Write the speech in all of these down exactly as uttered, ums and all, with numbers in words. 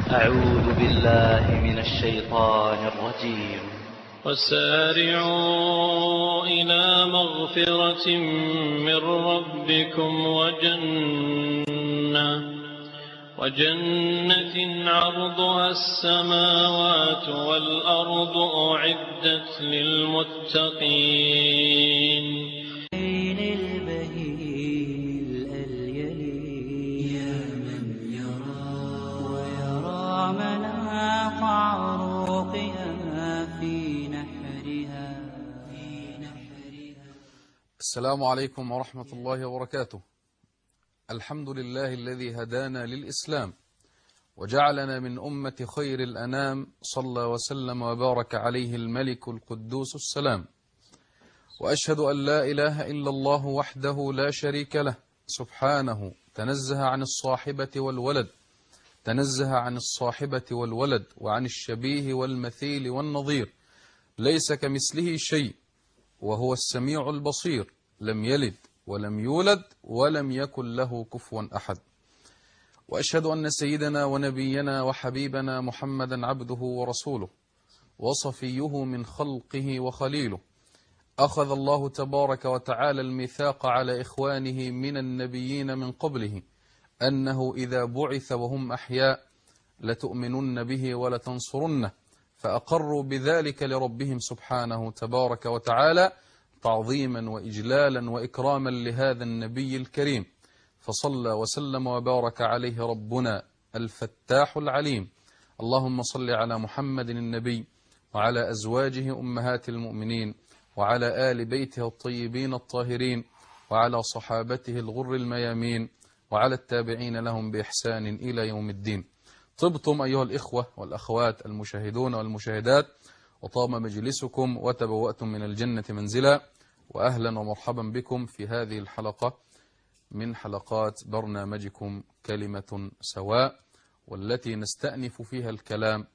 أعوذ بالله من الشيطان الرجيم. وسارعوا إلى مغفرة من ربكم وجنة وجنة عرضها السماوات والأرض أعدت للمتقين. السلام عليكم ورحمة الله وبركاته. الحمد لله الذي هدانا للإسلام وجعلنا من أمة خير الأنام، صلى وسلم وبارك عليه الملك القدوس السلام. وأشهد أن لا إله إلا الله وحده لا شريك له، سبحانه تنزه عن الصاحبة والولد تنزه عن الصاحبة والولد وعن الشبيه والمثيل والنظير، ليس كمثله شيء وهو السميع البصير، لم يلد ولم يولد ولم يكن له كفوا أحد. وأشهد أن سيدنا ونبينا وحبيبنا محمدا عبده ورسوله وصفيه من خلقه وخليله. أخذ الله تبارك وتعالى الميثاق على إخوانه من النبيين من قبله أنه إذا بعث وهم أحياء لتؤمنن به ولتنصرنه، فأقروا بذلك لربهم سبحانه تبارك وتعالى تعظيما وإجلالا وإكراما لهذا النبي الكريم، فصلى وسلم وبارك عليه ربنا الفتاح العليم. اللهم صل على محمد النبي وعلى أزواجه أمهات المؤمنين وعلى آل بيته الطيبين الطاهرين وعلى صحابته الغر الميامين وعلى التابعين لهم بإحسان إلى يوم الدين. طبتم أيها الإخوة والأخوات المشاهدون والمشاهدات، وطاب مجلسكم وتبوأتم من الجنة منزلا، وأهلا ومرحبا بكم في هذه الحلقة من حلقات برنامجكم كلمة سواء، والتي نستأنف فيها الكلام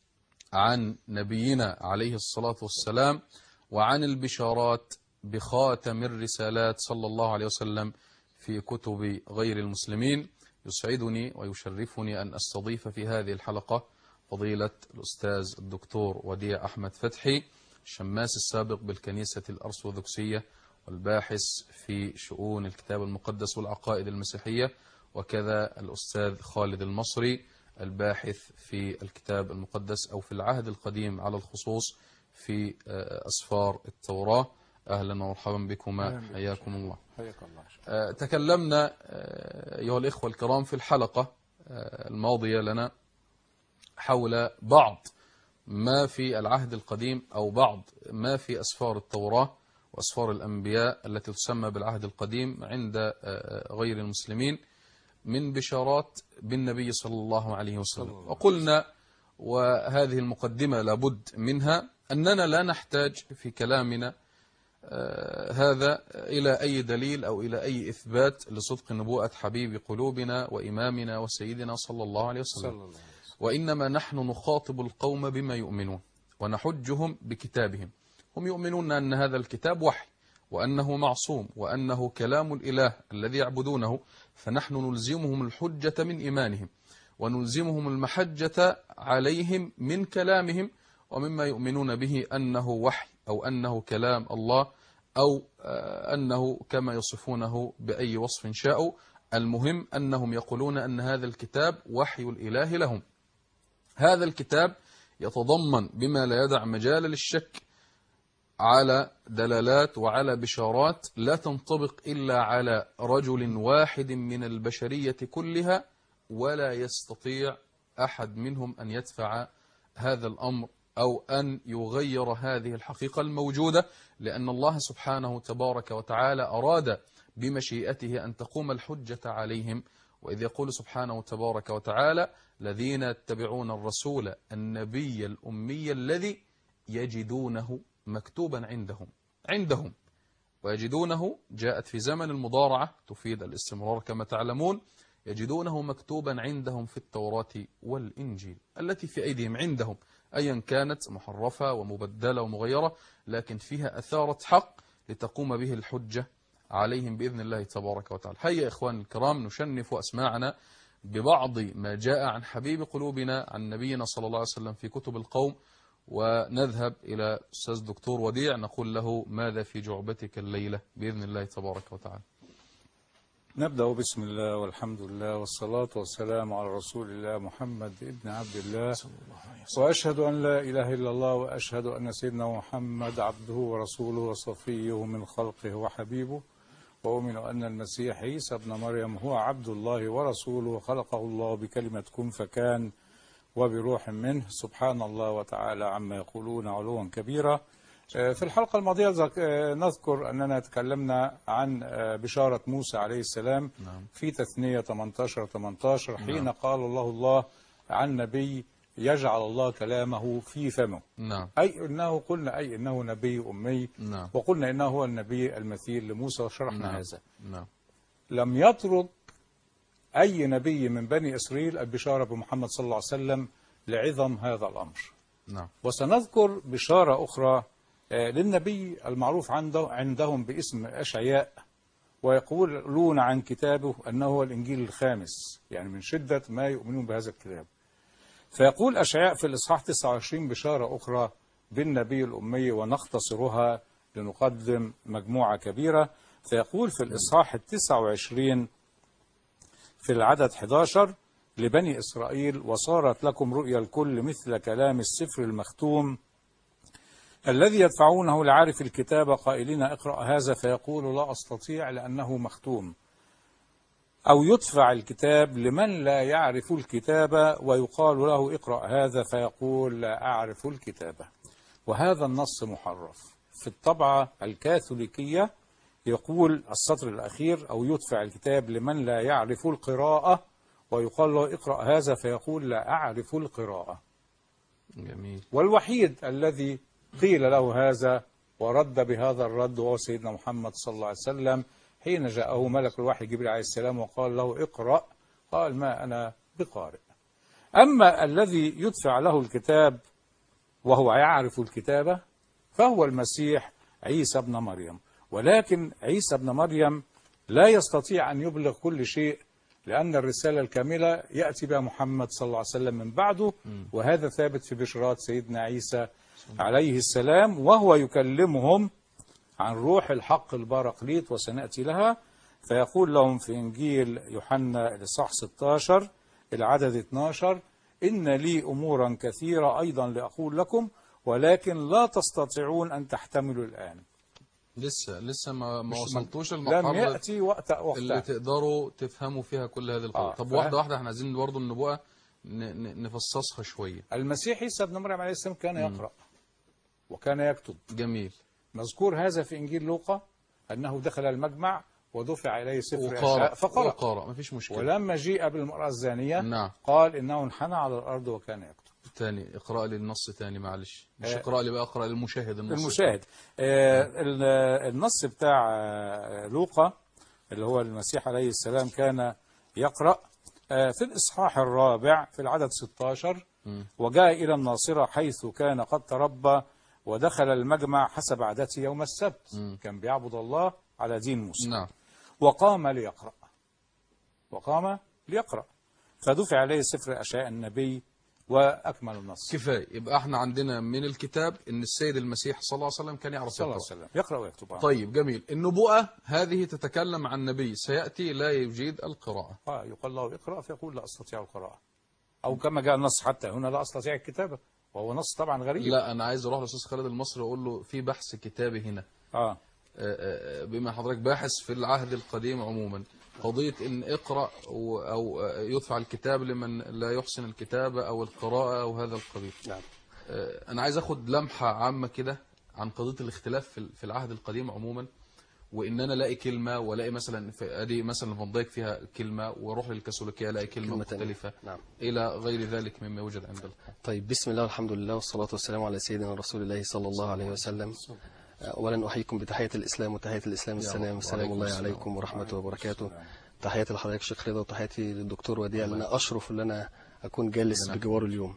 عن نبينا عليه الصلاة والسلام وعن البشارات بخاتم الرسالات صلى الله عليه وسلم في كتب غير المسلمين. يسعدني ويشرفني أن أستضيف في هذه الحلقة فضيلة الأستاذ الدكتور وديع أحمد فتحي، الشماس السابق بالكنيسة الأرثوذكسية والباحث في شؤون الكتاب المقدس والعقائد المسيحية، وكذا الأستاذ خالد المصري الباحث في الكتاب المقدس أو في العهد القديم على الخصوص في أسفار التوراة. أهلا ومرحبا بكما، حياكم الله. حياك الله. تكلمنا أيها الإخوة الكرام في الحلقة الماضية لنا حول بعض ما في العهد القديم أو بعض ما في أسفار التوراة وأسفار الأنبياء التي تسمى بالعهد القديم عند غير المسلمين من بشارات بالنبي صلى الله عليه وسلم. وقلنا، وهذه المقدمة لابد منها، أننا لا نحتاج في كلامنا آه هذا إلى أي دليل أو إلى أي إثبات لصدق نبوءة حبيب قلوبنا وإمامنا وسيدنا صلى الله عليه وسلم، وإنما نحن نخاطب القوم بما يؤمنون ونحجهم بكتابهم. هم يؤمنون أن هذا الكتاب وحي وأنه معصوم وأنه كلام الإله الذي يعبدونه، فنحن نلزمهم الحجة من إيمانهم ونلزمهم المحجة عليهم من كلامهم ومما يؤمنون به أنه وحي أو أنه كلام الله أو أنه كما يصفونه بأي وصف شاءوا. المهم أنهم يقولون أن هذا الكتاب وحي الإله لهم. هذا الكتاب يتضمن بما لا يدع مجال للشك على دلالات وعلى بشارات لا تنطبق إلا على رجل واحد من البشرية كلها، ولا يستطيع أحد منهم أن يدفع هذا الأمر أو أن يغير هذه الحقيقة الموجودة، لأن الله سبحانه تبارك وتعالى أراد بمشيئته أن تقوم الحجة عليهم. وإذ يقول سبحانه تبارك وتعالى: الذين يتبعون الرسول النبي الأمي الذي يجدونه مكتوبا عندهم عندهم ويجدونه جاءت في زمن المضارعة تفيد الاستمرار كما تعلمون. يجدونه مكتوبا عندهم في التوراة والإنجيل التي في أيديهم، عندهم أيا كانت محرفة ومبدلة ومغيرة، لكن فيها أثارة حق لتقوم به الحجة عليهم بإذن الله تبارك وتعالى. هيا إخوان الكرام نشنف أسماعنا ببعض ما جاء عن حبيب قلوبنا عن نبينا صلى الله عليه وسلم في كتب القوم، ونذهب إلى أستاذ دكتور وديع نقول له ماذا في جعبتك الليلة بإذن الله تبارك وتعالى. نبدأ بسم الله والحمد لله والصلاة والسلام على رسول الله محمد ابن عبد الله، وأشهد أن لا إله إلا الله، وأشهد أن سيدنا محمد عبده ورسوله وصفيه من خلقه وحبيبه، وأؤمن أن المسيح عيسى ابن مريم هو عبد الله ورسوله، خلقه الله بكلمة كن فكان وبروح منه، سبحان الله وتعالى عما يقولون علوا كبيرا. في الحلقة الماضية نذكر أننا تكلمنا عن بشارة موسى عليه السلام في تثنية ثمانية عشر ثمانية عشر حين قال الله الله عن نبي يجعل الله كلامه في فمه. نعم. أي إنه قلنا أي إنه نبي أمي. نعم. وقلنا إنه هو النبي المثيل لموسى وشرحنا نعم. هذا. نعم. لم يترك أي نبي من بني إسرائيل البشارة بمحمد صلى الله عليه وسلم لعظم هذا الأمر. نعم. وسنذكر بشارة أخرى للنبي المعروف عنده عندهم باسم أشعياء، ويقولون عن كتابه أنه هو الإنجيل الخامس، يعني من شدة ما يؤمنون بهذا الكتاب. فيقول أشعياء في الإصحاح تسعة وعشرين بشارة أخرى بالنبي الأمي، ونختصرها لنقدم مجموعة كبيرة. فيقول في الإصحاح التسعة وعشرين في العدد أحد عشر لبني إسرائيل: وصارت لكم رؤيا الكل مثل كلام السفر المختوم الذي يدفعونه لعارف الكتاب قائلين اقرأ هذا، فيقول لا أستطيع لأنه مختوم، أو يدفع الكتاب لمن لا يعرف الكتاب ويقال له اقرأ هذا، فيقول لا أعرف الكتاب. وهذا النص محرف. في الطبعة الكاثوليكية يقول السطر الأخير: أو يدفع الكتاب لمن لا يعرف القراءة ويقال له اقرأ هذا، فيقول لا أعرف القراءة. جميل. والوحيد الذي قيل له هذا ورد بهذا الرد هو سيدنا محمد صلى الله عليه وسلم، حين جاءه ملك الوحي جبريل عليه السلام وقال له اقرأ، قال ما أنا بقارئ. أما الذي يدفع له الكتاب وهو يعرف الكتابة فهو المسيح عيسى ابن مريم. ولكن عيسى ابن مريم لا يستطيع أن يبلغ كل شيء، لأن الرسالة الكاملة يأتي بها محمد صلى الله عليه وسلم من بعده، وهذا ثابت في بشرات سيدنا عيسى عليه السلام، وهو يكلمهم عن روح الحق البراقليط، وسنأتي لها. فيقول لهم في إنجيل يوحنا الإصحاح ستة عشر العدد اثني عشر: إن لي أمورا كثيرة أيضا لأقول لكم، ولكن لا تستطيعون أن تحتملوا الآن. لسه لسه ما ما وصلتوش المرحلة لم يأتي وقت وقتها اللي تقدروا تفهموا فيها كل هذه القضايا. آه طب واحدة واحدة، احنا عايزين برضه النبوءة نفصصها شوية. المسيح عيسى ابن مريم عليه السلام كان يقرأ وكان يكتب. جميل. مذكور هذا في إنجيل لوقا أنه دخل المجمع ودفع إليه سفر أشعياء فقرأ. وقرأ، ما فيش مشكلة. ولما جيء بالمرأة الزانية نعم. قال إنه انحنى على الأرض وكان يكتب. تاني اقرأ لي النص تاني، معلش مش آه اقرأ لي بقى، اقرأ للمشاهد النص. المشاهد آه آه النص بتاع آه لوقا اللي هو المسيح عليه السلام كان يقرأ آه في الإصحاح الرابع في العدد ستة عشر: م. وجاء إلى الناصرة حيث كان قد تربى، ودخل المجمع حسب عادته يوم السبت. م. كان بيعبد الله على دين موسى. نعم. وقام ليقرأ وقام ليقرأ فدفع عليه سفر أشعياء النبي وأكمل النص. كفاية. يبقى احنا عندنا من الكتاب ان السيد المسيح صلى الله عليه وسلم كان يعرف صلى الله عليه وسلم يقرأ ويكتب. طيب جميل. النبوءة هذه تتكلم عن نبي سيأتي لا يجيد القراءة. اه يقال له اقرأ فيقول لا أستطيع القراءة، أو كما جاء النص حتى هنا لا أستطيع الكتابة، وهو نص طبعا غريب. لا أنا عايز أروح للأستاذ خالد المصري وأقول له في بحث كتابي هنا. آه. بما حضرتك باحث في العهد القديم عموما، قضية إن اقرأ أو يدفع الكتاب لمن لا يحسن الكتابة أو القراءة أو هذا القبيل. نعم. أنا عايز أخد لمحة عامة كده عن قضية الاختلاف في العهد القديم عموما، وإن أنا لاقي كلمة ولاقي مثلا في أدي مثلا فان دايك فيها كلمة، وأروح للكاثوليكية الاقي كلمة مختلفة. نعم. إلى غير ذلك مما يوجد عند القرآن. طيب بسم الله والحمد لله والصلاة والسلام على سيدنا رسول الله صلى الله عليه وسلم. أولا أحييكم بتحية الإسلام، وتحية الإسلام السلام، السلام الله عليكم ورحمته وبركاته. تحياتي لحضرتك شيخ رضا، وتحياتي للدكتور وديع اللي أنا أشرف ان أنا أكون جالس بجواره اليوم.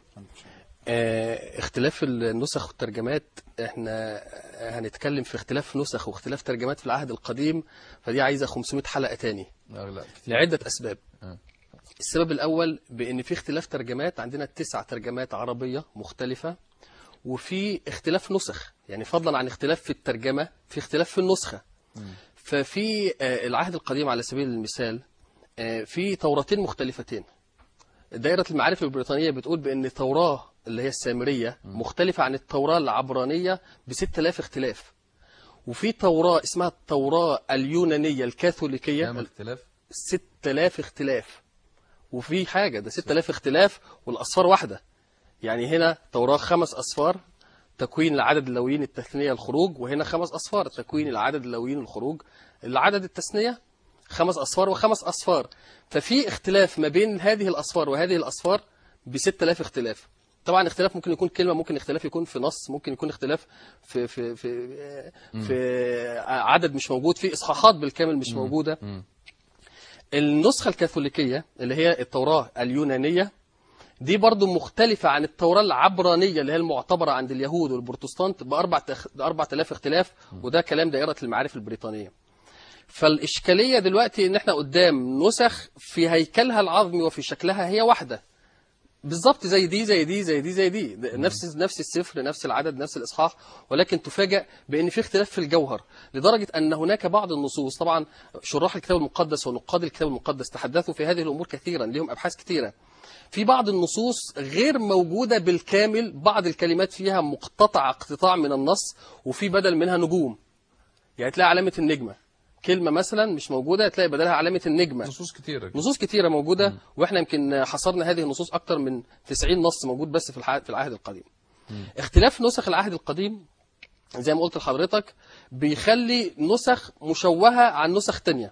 اه اختلاف النسخ والترجمات، احنا هنتكلم في اختلاف نسخ واختلاف ترجمات في العهد القديم، فدي عايزة خمسمائة حلقة تاني لعدة أسباب. السبب الأول بأن في اختلاف ترجمات، عندنا تسع ترجمات عربية مختلفة، وفي اختلاف نسخ، يعني فضلا عن اختلاف في الترجمة في اختلاف في النسخة. م. ففي العهد القديم على سبيل المثال في توراتين مختلفتين. دائرة المعارف البريطانية بتقول بأن التوراة اللي هي السامرية مختلفة عن التوراة العبرانية بستة آلاف اختلاف. وفي توراة اسمها التوراة اليونانية الكاثوليكية كام اختلاف؟ ستة آلاف اختلاف. وفي حاجة ده ستة آلاف اختلاف والأصفار واحدة. يعني هنا توراة خمس أصفار تكوين العدد اللويين التثنية الخروج، وهنا خمس أصفار تكوين العدد اللويين الخروج العدد التثنية، خمس أصفار وخمس أصفار. ففي اختلاف ما بين هذه الأصفار وهذه الأصفار بستة آلاف اختلاف. طبعا اختلاف ممكن يكون كلمة، ممكن اختلاف يكون في نص، ممكن يكون اختلاف في في في في عدد مش موجود، في إصحاحات بالكامل مش موجودة. النسخة الكاثوليكية اللي هي التوراة اليونانية دي برضو مختلفة عن التوراة العبرانية اللي هي المعتبرة عند اليهود والبروتستانت بأربعة آلاف اختلاف، وده كلام دائرة المعارف البريطانية. فالإشكالية دلوقتي إن احنا قدام نسخ في هيكلها العظمي وفي شكلها هي واحدة بالظبط، زي دي زي دي زي دي زي دي نفس نفس السفر، نفس العدد، نفس الإصحاح، ولكن تفاجأ بأن في اختلاف في الجوهر، لدرجة أن هناك بعض النصوص. طبعا شراح الكتاب المقدس ونقاد الكتاب المقدس تحدثوا في هذه الأمور كثيرا، لهم أبحاث كثيرة. في بعض النصوص غير موجودة بالكامل، بعض الكلمات فيها مقتطع اقتطاع من النص، وفي بدل منها نجوم، يعني تلاقي علامة النجمة، كلمة مثلا مش موجودة تلاقي بدلها علامة النجمة. نصوص كتيرة نصوص كتيرة موجودة. م. واحنا يمكن حصرنا هذه النصوص أكتر من تسعين نص موجود بس في في العهد القديم. م. اختلاف نسخ العهد القديم زي ما قلت لحضرتك بيخلي نسخ مشوهة عن نسخ تانية.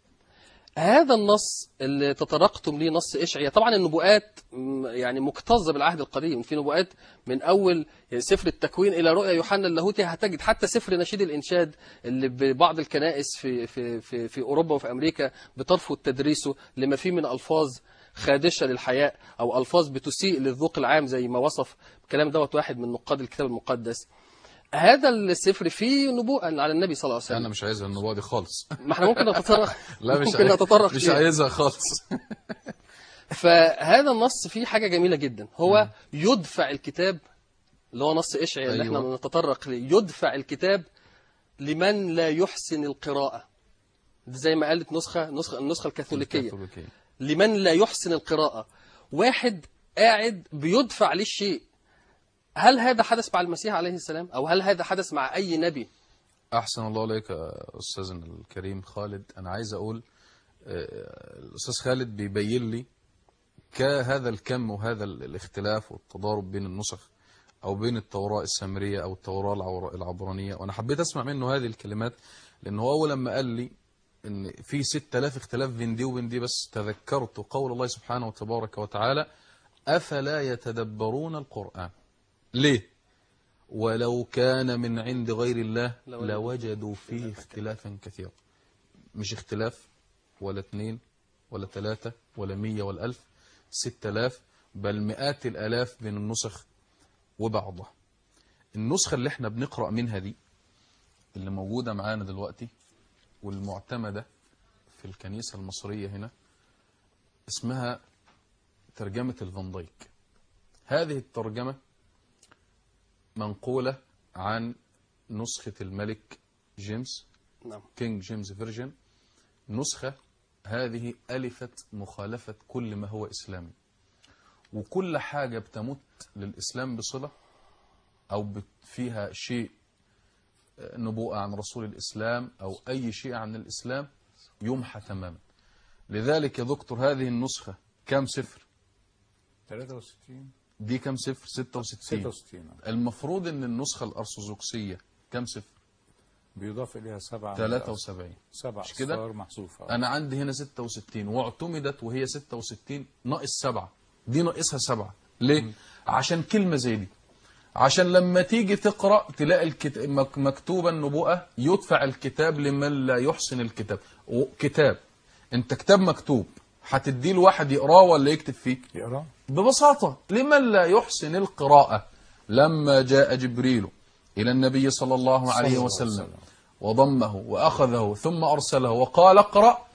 هذا النص اللي تطرقتم ليه نص إشعياء، طبعا النبوءات يعني مكتظة بالعهد القديم، في نبوءات من أول سفر التكوين إلى رؤيا يوحنا اللاهوتي، هتجد حتى سفر نشيد الإنشاد اللي ببعض الكنائس في في في في أوروبا وفي أمريكا بترفض تدريسه لما فيه من ألفاظ خادشة للحياء أو ألفاظ بتسيء للذوق العام، زي ما وصف الكلام دوت واحد من نقاد الكتاب المقدس. هذا السفر فيه نبوءة على النبي صلى الله عليه وسلم. أنا مش عايزها النبوة دي خالص. ما احنا ممكن نتطرق لا مش ممكن نتطرق مش عايزها خالص. فهذا النص فيه حاجة جميلة جدا، هو يدفع الكتاب اللي هو نص إشعياء اللي أيوة. احنا نتطرق ليه، يدفع الكتاب لمن لا يحسن القراءة، زي ما قالت نسخة نسخة النسخة الكاثوليكية. الكاثوليكية لمن لا يحسن القراءة. واحد قاعد بيدفع ليه الشيء. هل هذا حدث مع المسيح عليه السلام، أو هل هذا حدث مع أي نبي؟ أحسن الله عليك أستاذنا الكريم خالد. أنا عايز أقول الأستاذ خالد بيبين لي كهذا الكم وهذا الاختلاف والتضارب بين النسخ أو بين التوراة السامرية أو التوراة العبرانية. وأنا حبيت أسمع منه هذه الكلمات، لأنه أول لما قال لي إن في ستة آلاف اختلاف بين دي وبين دي، بس تذكرت قول الله سبحانه وتبارك وتعالى: أفلا يتدبرون القرآن. ليه؟ ولو كان من عند غير الله لوجدوا فيه اختلافا كثيرا. مش اختلاف ولا اثنين ولا ثلاثة ولا مية ولا ألف، ستة آلاف بل مئات الآلاف بين النسخ وبعضها. النسخة اللي احنا بنقرأ منها دي اللي موجودة معانا دلوقتي والمعتمدة في الكنيسة المصرية هنا اسمها ترجمة الفان دايك. هذه الترجمة منقولة عن نسخة الملك جيمس، نعم، كينج جيمس فيرجن. نسخة هذه ألفت مخالفة كل ما هو إسلامي، وكل حاجة بتمت للإسلام بصلة أو فيها شيء نبوءة عن رسول الإسلام أو أي شيء عن الإسلام يمحى تماما. لذلك يا دكتور هذه النسخة كم صفر؟ ثلاثة وستين. دي كم صفر؟ ستة وستين. ستة وستين. المفروض ان النسخة الأرثوذكسية كم صفر؟ بيضاف إليها سبعة. ثلاثة وسبعين. سبعة مش كده؟ محذوفة. أنا عندي هنا ستة وستين واعتمدت وهي ستة وستين ناقص سبعة، دي ناقصها سبعة. ليه؟ م. عشان كلمة زي دي، عشان لما تيجي تقرأ تلاقي الكتاب مكتوبة النبوءة يدفع الكتاب لمن لا يحسن الكتاب. كتاب انت كتاب مكتوب هتديه لواحد يقراه ولا يكتب فيه؟ يقراه ببساطة. لمن لا يحسن القراءة. لما جاء جبريل إلى النبي صلى الله عليه وسلم وضمه وأخذه ثم أرسله وقال اقرأ،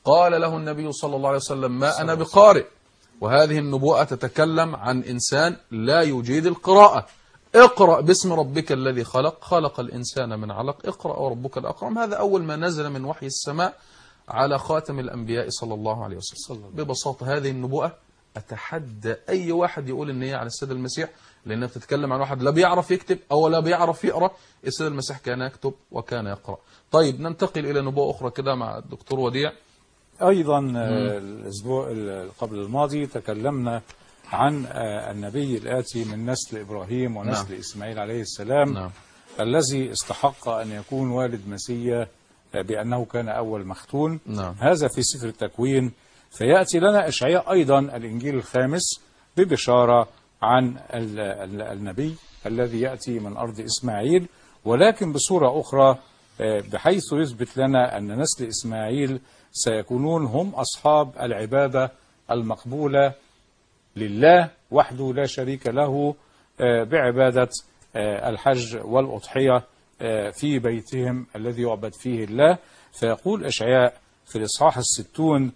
قال له النبي صلى الله عليه وسلم ما أنا بقارئ. وهذه النبوءة تتكلم عن إنسان لا يجيد القراءة. اقرأ باسم ربك الذي خلق، خلق الإنسان من علق، اقرأ وربك الأكرم. هذا أول ما نزل من وحي السماء على خاتم الأنبياء صلى الله عليه وسلم. ببساطة هذه النبوءة أتحدى أي واحد يقول إن هي على السيد المسيح، لأنها بتتكلم عن واحد لا بيعرف يكتب أو لا بيعرف يقرأ. السيد المسيح كان يكتب وكان يقرأ. طيب ننتقل إلى نبوءة أخرى كده مع الدكتور وديع. أيضا الأسبوع قبل الماضي تكلمنا عن النبي الآتي من نسل إبراهيم ونسل نعم. إسماعيل عليه السلام نعم. الذي استحق أن يكون والد مسيا بأنه كان أول مختون نعم. هذا في سفر التكوين. فيأتي لنا إشعياء أيضا الإنجيل الخامس ببشارة عن النبي الذي يأتي من أرض إسماعيل، ولكن بصورة أخرى بحيث يثبت لنا أن نسل إسماعيل سيكونون هم أصحاب العبادة المقبولة لله وحده لا شريك له بعبادة الحج والأضحية في بيتهم الذي يعبد فيه الله. فيقول إشعياء في الإصحاح الستون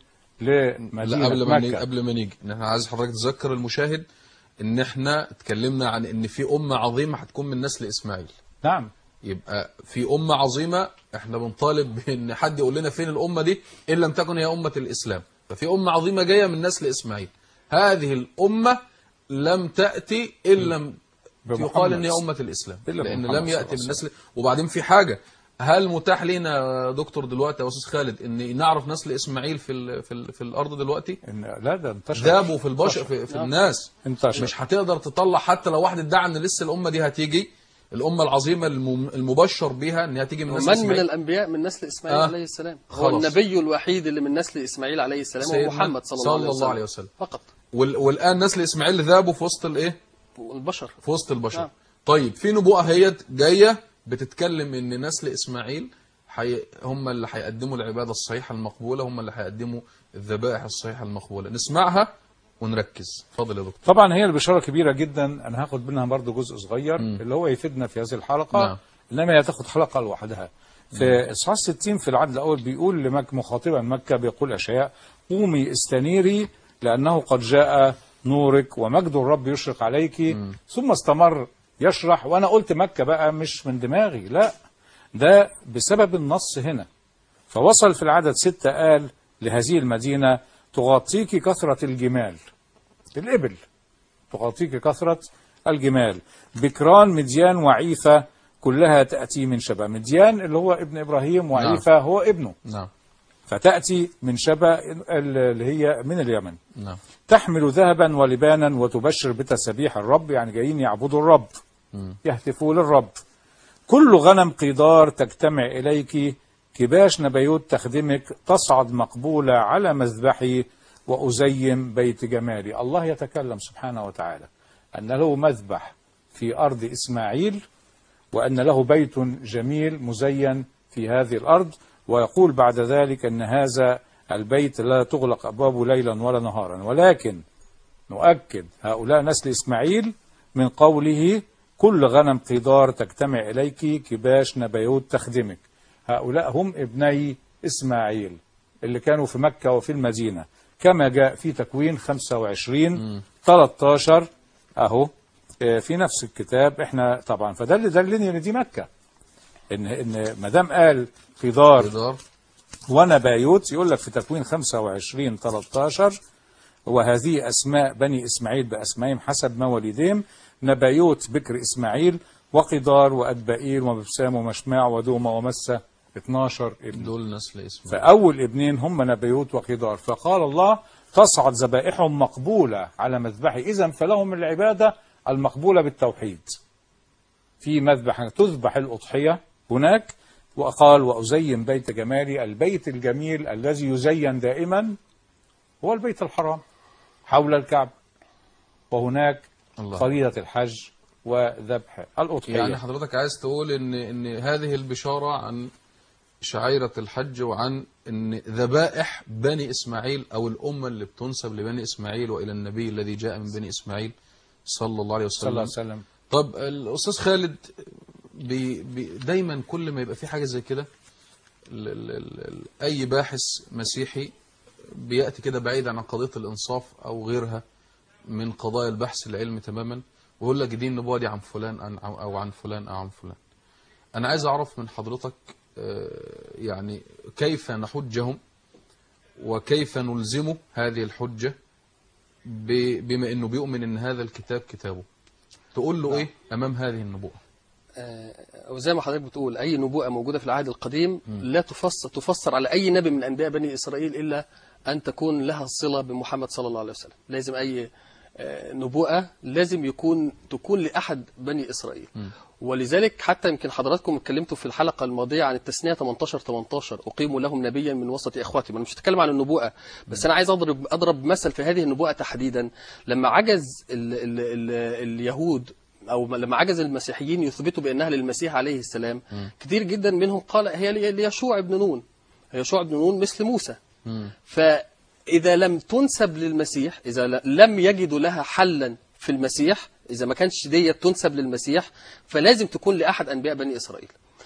لمدينة قبل ما مكة. قبل ما نيجي احنا عايز حضرتك تذكر المشاهد ان احنا اتكلمنا عن ان في أمة عظيمة هتكون من نسل إسماعيل. نعم. يبقى في أمة عظيمة احنا بنطالب بان حد يقول لنا فين الأمة دي إن لم تكن هي أمة الإسلام. ففي أمة عظيمة جاية من نسل إسماعيل. هذه الأمة لم تأتي إلا لم يقال ان هي أمة الإسلام، لأن لم يأتي من نسل. وبعدين في حاجة، هل متاح لنا دكتور دلوقتي يا أستاذ خالد ان نعرف نسل إسماعيل في ال في ال في الأرض دلوقتي؟ لا ده انتشر، ذابوا في البشر في, في الناس انتشر. مش هتقدر تطلع حتى لو واحد ادعى ان لسه الأمة دي هتيجي، الأمة العظيمة المبشر بها ان هي تيجي من نسل من إسماعيل. من الأنبياء من نسل إسماعيل آه. عليه السلام. هو خلاص. النبي الوحيد اللي من نسل إسماعيل عليه السلام هو محمد صلى, صلى الله, عليه الله عليه وسلم فقط. والآن نسل إسماعيل ذابوا في وسط الايه؟ البشر. في وسط البشر. آه. طيب في نبوءة هي جاية بتتكلم ان نسل إسماعيل حي... هم اللي هيقدموا العبادة الصحيحة المقبولة، هم اللي هيقدموا الذبائح الصحيحة المقبولة. نسمعها ونركز. اتفضل يا دكتور. طبعا هي البشارة كبيرة جدا، انا هاخد منها برضو جزء صغير م. اللي هو يفيدنا في هذه الحلقة. نعم. انما هي تاخد حلقة لوحدها. في اصحاح ستين في العدد الاول بيقول لمكة مخاطبا مكة، بيقول اشعياء قومي استنيري لانه قد جاء نورك ومجد الرب يشرق عليك. م. ثم استمر يشرح، وانا قلت مكة بقى مش من دماغي، لا ده بسبب النص هنا. فوصل في العدد ستة قال لهذه المدينة تغطيك كثرة الجمال، الإبل تغطيك كثرة الجمال، بكران مديان وعيفة كلها تأتي من شبا. مديان اللي هو ابن إبراهيم، وعيفة نعم. هو ابنه. نعم. فتأتي من شبا اللي هي من اليمن. نعم. تحمل ذهبا ولبانا وتبشر بتسبيح الرب، يعني جايين يعبدوا الرب م. يهتفوا للرب. كل غنم قيدار تجتمع إليك، كباش نبيوت تخدمك، تصعد مقبولة على مذبحي وأزين بيت جمالي. الله يتكلم سبحانه وتعالى أن له مذبح في أرض إسماعيل، وأن له بيت جميل مزين في هذه الأرض، ويقول بعد ذلك أن هذا البيت لا تغلق أبوابه ليلا ولا نهارا. ولكن نؤكد هؤلاء نسل إسماعيل من قوله كل غنم قيدار تجتمع إليك، كباش نبيوت تخدمك. هؤلاء هم ابني إسماعيل اللي كانوا في مكة وفي المدينة، كما جاء في تكوين خمسة وعشرين ثلاثة عشر أهو في نفس الكتاب. احنا طبعا فده اللي دلني ان دي مكة، ان ان ما دام قال قيدار ونبايوت، يقول لك في تكوين خمسة وعشرين ثلاثة عشر وهذه أسماء بني إسماعيل بأسمائهم حسب مواليدهم، نبايوت بكر إسماعيل، وقدار وأدبائيل ومبسام ومشماع ودومة ومسة، اثناشر ابن. دول نسل إسماعيل. فأول ابنين هم نبايوت وقدار. فقال الله تصعد ذبائحهم مقبولة على مذبحي، إذن فلهم العبادة المقبولة بالتوحيد. في مذبح تذبح الأضحية هناك، وقال وأزين بيت جمالي، البيت الجميل الذي يزين دائما هو البيت الحرام حول الكعبة، وهناك فريضة الحج وذبح الأضحية. يعني حضرتك عايز تقول ان ان هذه البشارة عن شعيرة الحج، وعن ان ذبائح بني إسماعيل او الأمة اللي بتنسب لبني إسماعيل وإلى النبي الذي جاء من بني إسماعيل صلى الله عليه وسلم. صلى الله عليه وسلم. طب الأستاذ خالد بي بي دايما كل ما يبقى في حاجة زي كده، أي باحث مسيحي بيأتي كده بعيدا عن قضية الإنصاف أو غيرها من قضايا البحث العلمي تماما، ويقول لك دي النبوة دي عن فلان أو عن فلان أو عن فلان. أنا عايز أعرف من حضرتك يعني كيف نحجهم وكيف نلزمه هذه الحجة بما أنه بيؤمن أن هذا الكتاب كتابه، تقول له إيه أمام هذه النبوة؟ وزي ما حضرتك بتقول أي نبوءة موجودة في العهد القديم م. لا تفسر, تفسر على أي نبي من أنبياء بني إسرائيل إلا أن تكون لها صلة بمحمد صلى الله عليه وسلم. لازم أي نبوءة لازم يكون تكون لأحد بني إسرائيل. م. ولذلك حتى يمكن حضراتكم اتكلمتوا في الحلقة الماضية عن التثنية ثمانية عشر ثمانية عشر أقيموا لهم نبيا من وسط إخواتهم. أنا مش هتكلم عن النبوءة بس أنا عايز أضرب أضرب مثل في هذه النبوءة تحديدا. لما عجز ال ال ال اليهود أو لما عجز المسيحيين يثبتوا بأنها للمسيح عليه السلام م. كتير جدا منهم قال هي ليشوع بن نون، يشوع بن نون مثل موسى. م. فإذا لم تنسب للمسيح، إذا لم يجدوا لها حلا في المسيح، إذا ما كانش دي تنسب للمسيح فلازم تكون لأحد أنبياء بني إسرائيل.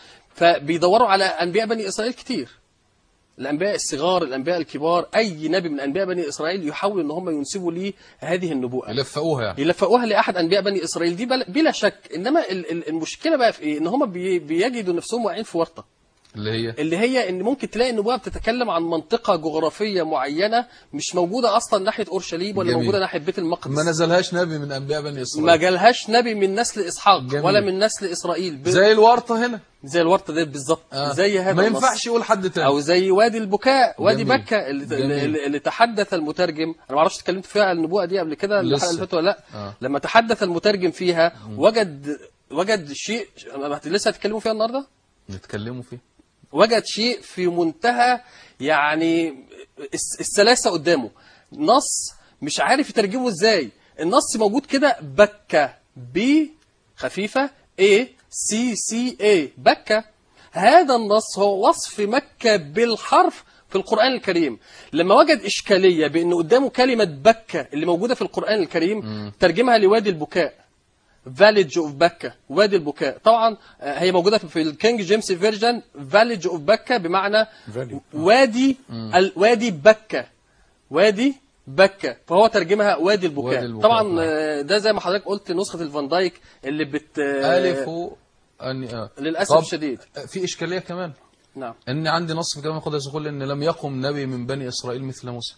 فبيدوروا على أنبياء بني إسرائيل كتير، الأنبياء الصغار الأنبياء الكبار، أي نبي من أنبياء بني إسرائيل يحاولوا أن هم ينسبوا ليه هذه النبوءة، يلفقوها يعني. يلفقوها لأحد أنبياء بني إسرائيل دي بلا شك. إنما المشكلة بقى في إيه؟ إن هم بيجدوا نفسهم واقعين في ورطة اللي هي اللي هي ان ممكن تلاقي النبوة بتتكلم عن منطقة جغرافية معينة مش موجودة اصلا ناحية اورشليم ولا جميل. موجودة ناحية بيت المقدس، ما نزلهاش نبي من انبياء بني اسرائيل، ما جالهاش نبي من نسل اسحاق جميل. ولا من نسل اسرائيل ب... زي الورطة هنا، زي الورطة ده بالظبط. آه. زي هذا ما ينفعش يقول حد تاني، او زي وادي البكاء، وادي جميل. بكة اللي, جميل. اللي تحدث المترجم، انا ما اعرفش اتكلمت فيها عن النبوة دي قبل كده الحلقة اللي فاتت ولا لا. آه. لما تحدث المترجم فيها م. وجد وجد شيء لسه هتتكلموا فيها النهارده، نتكلموا فيه، وجد شيء في منتهى يعني السلاسة قدامه، نص مش عارف يترجمه ازاي. النص موجود كده بكة ب خفيفة A C C A بكة. هذا النص هو وصف مكة بالحرف في القرآن الكريم. لما وجد إشكالية بأنه قدامه كلمة بكة اللي موجودة في القرآن الكريم م. ترجمها لوادي البكاء، فاليج اوف بكة، وادي البكاء. طبعا هي موجودة في الكينج جيمس فيرجن فاليج اوف بكة بمعنى وادي وادي بكة، وادي بكة، فهو ترجمها وادي البكاء. وادي البكاء. طبعا ده زي ما حضرتك قلت نسخة الفان دايك اللي بت ألف أن... آه. للأسف الشديد في إشكالية كمان. نعم. إن عندي نص في كلام القدس يقول إن لم يقم نبي من بني إسرائيل مثل موسى.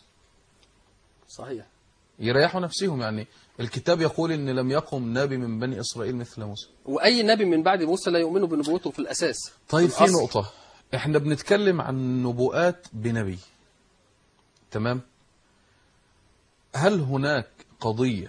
صحيح. يريحوا نفسهم، يعني الكتاب يقول إن لم يقم نبي من بني إسرائيل مثل موسى، وأي نبي من بعد موسى لا يؤمنوا بنبوته في الأساس. طيب في, في نقطة، إحنا بنتكلم عن نبوءات بنبي، تمام؟ هل هناك قضية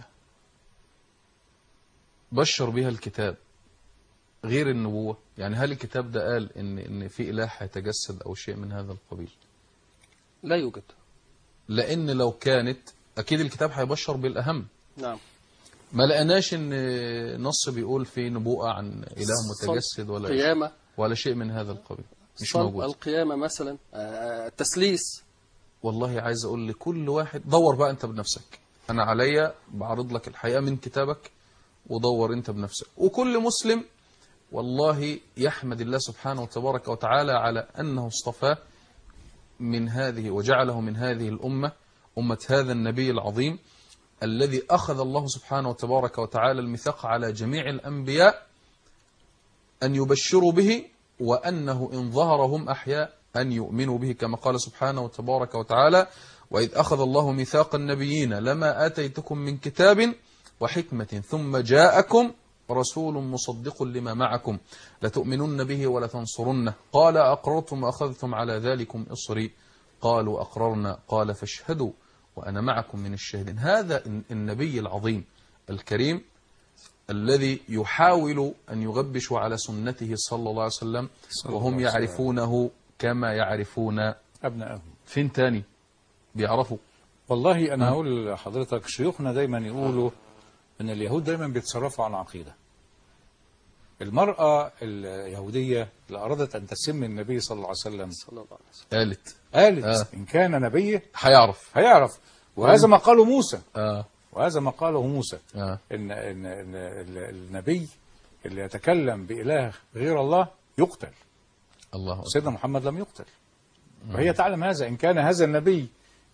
بشر بها الكتاب غير النبوة؟ يعني هل الكتاب ده قال إن إن في إله هيتجسد أو شيء من هذا القبيل؟ لا يوجد. لأن لو كانت أكيد الكتاب هيبشر بالأهم. نعم. ما لقناش إن نص بيقول في نبوءة عن إله متجسد ولا قيامة ولا شيء من هذا القبيل، مش صلب موجود. القيامة مثلا، التسليس. والله عايز أقول لكل واحد دور بقى أنت بنفسك، أنا عليا بعرض لك الحقيقة من كتابك ودور أنت بنفسك. وكل مسلم والله يحمد الله سبحانه وتبارك وتعالى على أنه اصطفاه من هذه وجعله من هذه الأمة، أمة هذا النبي العظيم الذي أخذ الله سبحانه وتبارك وتعالى الميثاق على جميع الأنبياء أن يبشروا به، وأنه إن ظهرهم أحياء أن يؤمنوا به، كما قال سبحانه وتبارك وتعالى: وإذ أخذ الله ميثاق النبيين لما آتيتكم من كتاب وحكمة ثم جاءكم رسول مصدق لما معكم لتؤمنن به ولتنصرنه قال أقررتم وأخذتم على ذلكم إصري قالوا أقررنا قال فاشهدوا وأنا معكم من الشاهدين. هذا النبي العظيم الكريم الذي يحاول أن يغبشوا على سنته صلى الله عليه وسلم وهم يعرفونه كما يعرفون أبنائهم. فين تاني بيعرفوا؟ والله أنا هقول لحضرتك شيوخنا دايما يقولوا أن اليهود دايما بيتصرفوا عن عقيدة. المرأة اليهودية اللي أرادت أن تسم النبي صلى الله عليه وسلم قالت قالت آه. إن كان نبي هيعرف هيعرف وهذا ما قاله موسى آه. وهذا ما قاله موسى آه. إن, إن, إن النبي اللي يتكلم بإله غير الله يقتل. الله سيدنا محمد لم يقتل، وهي تعلم هذا. إن كان هذا النبي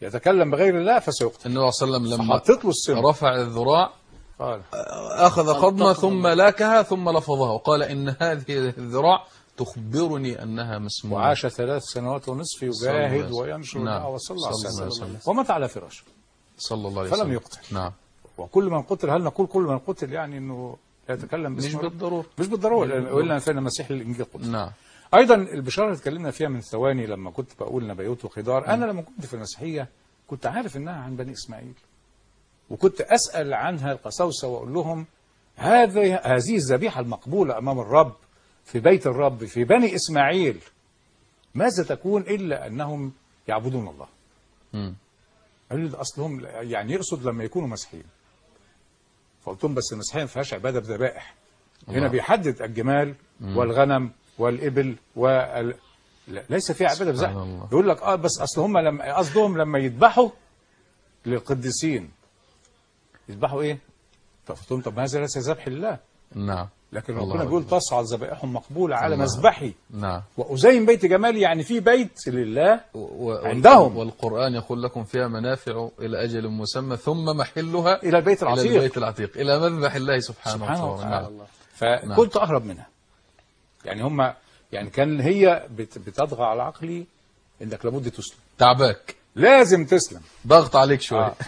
يتكلم بغير الله فسيقتل. النبي صلى الله عليه وسلم لما حطيت له السم رفع الذراع قال أخذ قضمة ثم لاكها ثم لفظها وقال إن هذه الذراع تخبرني أنها مسمومة. وعاش ثلاث سنوات ونصف يجاهد وينشر الدعوة صلى الله عليه وسلم ومات على فراشه صلى الله عليه وسلم فلم يقتل. نعم. وكل من قتل، هل نقول كل من قتل يعني انه يتكلم مش بالضرورة مش بالضرورة والا فإن المسيح الانجيل قتل. نعم. ايضا البشاره اللي اتكلمنا فيها من ثواني لما كنت بقول نبيوت وخضار، انا لما كنت في المسيحيه كنت عارف انها عن بني اسماعيل، وكنت اسال عنها القساوسه واقول لهم هذه هذه الذبيحه المقبوله امام الرب في بيت الرب في بني اسماعيل ماذا تكون الا انهم يعبدون الله. امم قالوا لي اصلهم يعني يقصد لما يكونوا مسيحيين. فقلت لهم بس المسيحيه ما فيهاش عباده بذبائح. هنا بيحدد الجمال مم. والغنم والابل وال... لا ليس فيها عباده بذبائح. يقول لك اه بس اصل هم لما قصدهم لما يذبحوا للقديسين يذبحوا ايه؟ فقلت لهم طب هذا ليس ذبح لله. نعم. لكن ربنا بيقول تصعد ذبائحهم مقبوله على الله. مذبحي. نعم. وازين بيت جمالي، يعني في بيت لله و... و... عندهم. والقرآن يقول لكم فيها منافع إلى أجل مسمى ثم محلها إلى البيت العتيق إلى البيت العتيق إلى مذبح الله سبحانه, سبحانه وتعالى. وتعالى. فكنت نعم. أهرب منها. يعني هم يعني كان هي بت... بتضغى على عقلي إنك لابد تسلم. تعباك. لازم تسلم. ضغط عليك شوية. آه. ف...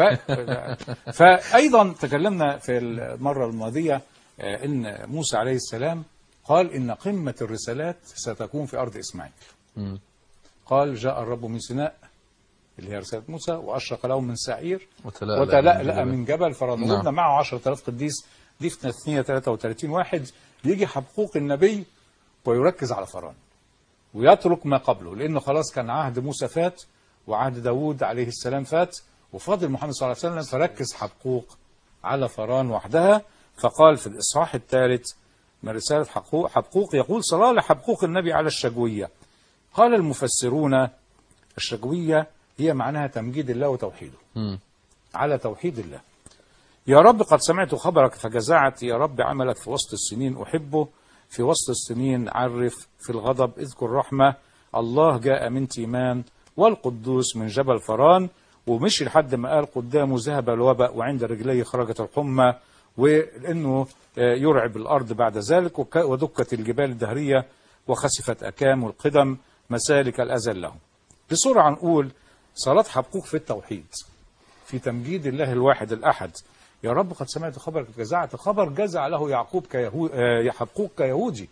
فأيضا تكلمنا في المرة الماضية إن موسى عليه السلام قال إن قمة الرسالات ستكون في أرض إسماعيل. م. قال جاء الرب من سيناء اللي هي رسالة موسى وأشرق لهم من سعير وتلألأ من جبل فرضنا نعم. معه عشرة آلاف قديس. دي في تثنية ثلاثة وثلاثين واحد. يجي حبقوق النبي ويركز على فرعون ويترك ما قبله، لأنه خلاص كان عهد موسى فات وعهد داود عليه السلام فات وفاضل محمد صلى الله عليه وسلم، فركز حبقوق على فرعون وحدها. فقال في الإصحاح الثالث من رسالة حبقوق, حبقوق يقول صلاة لحبقوق النبي على الشجوية. قال المفسرون الشجوية هي معناها تمجيد الله وتوحيده. م. على توحيد الله. يا رب قد سمعت خبرك فجزعت، يا رب عملك في وسط السنين أحبه، في وسط السنين عرف، في الغضب اذكر رحمة. الله جاء من تيمان والقدوس من جبل فران، ومشي لحد ما قال قدامه ذهب الوباء وعند رجليه خرجت الحمى، ولأنه يرعب الأرض بعد ذلك، ودكت الجبال الدهرية وخسفت أكام القدم مسالك الأزل لهم. بسرعة نقول صلاة حبقوق في التوحيد، في تمجيد الله الواحد الأحد. يا رب قد سمعت خبرك جزعت، خبر جزع له يعقوب كيهو... حبقوق كيهودي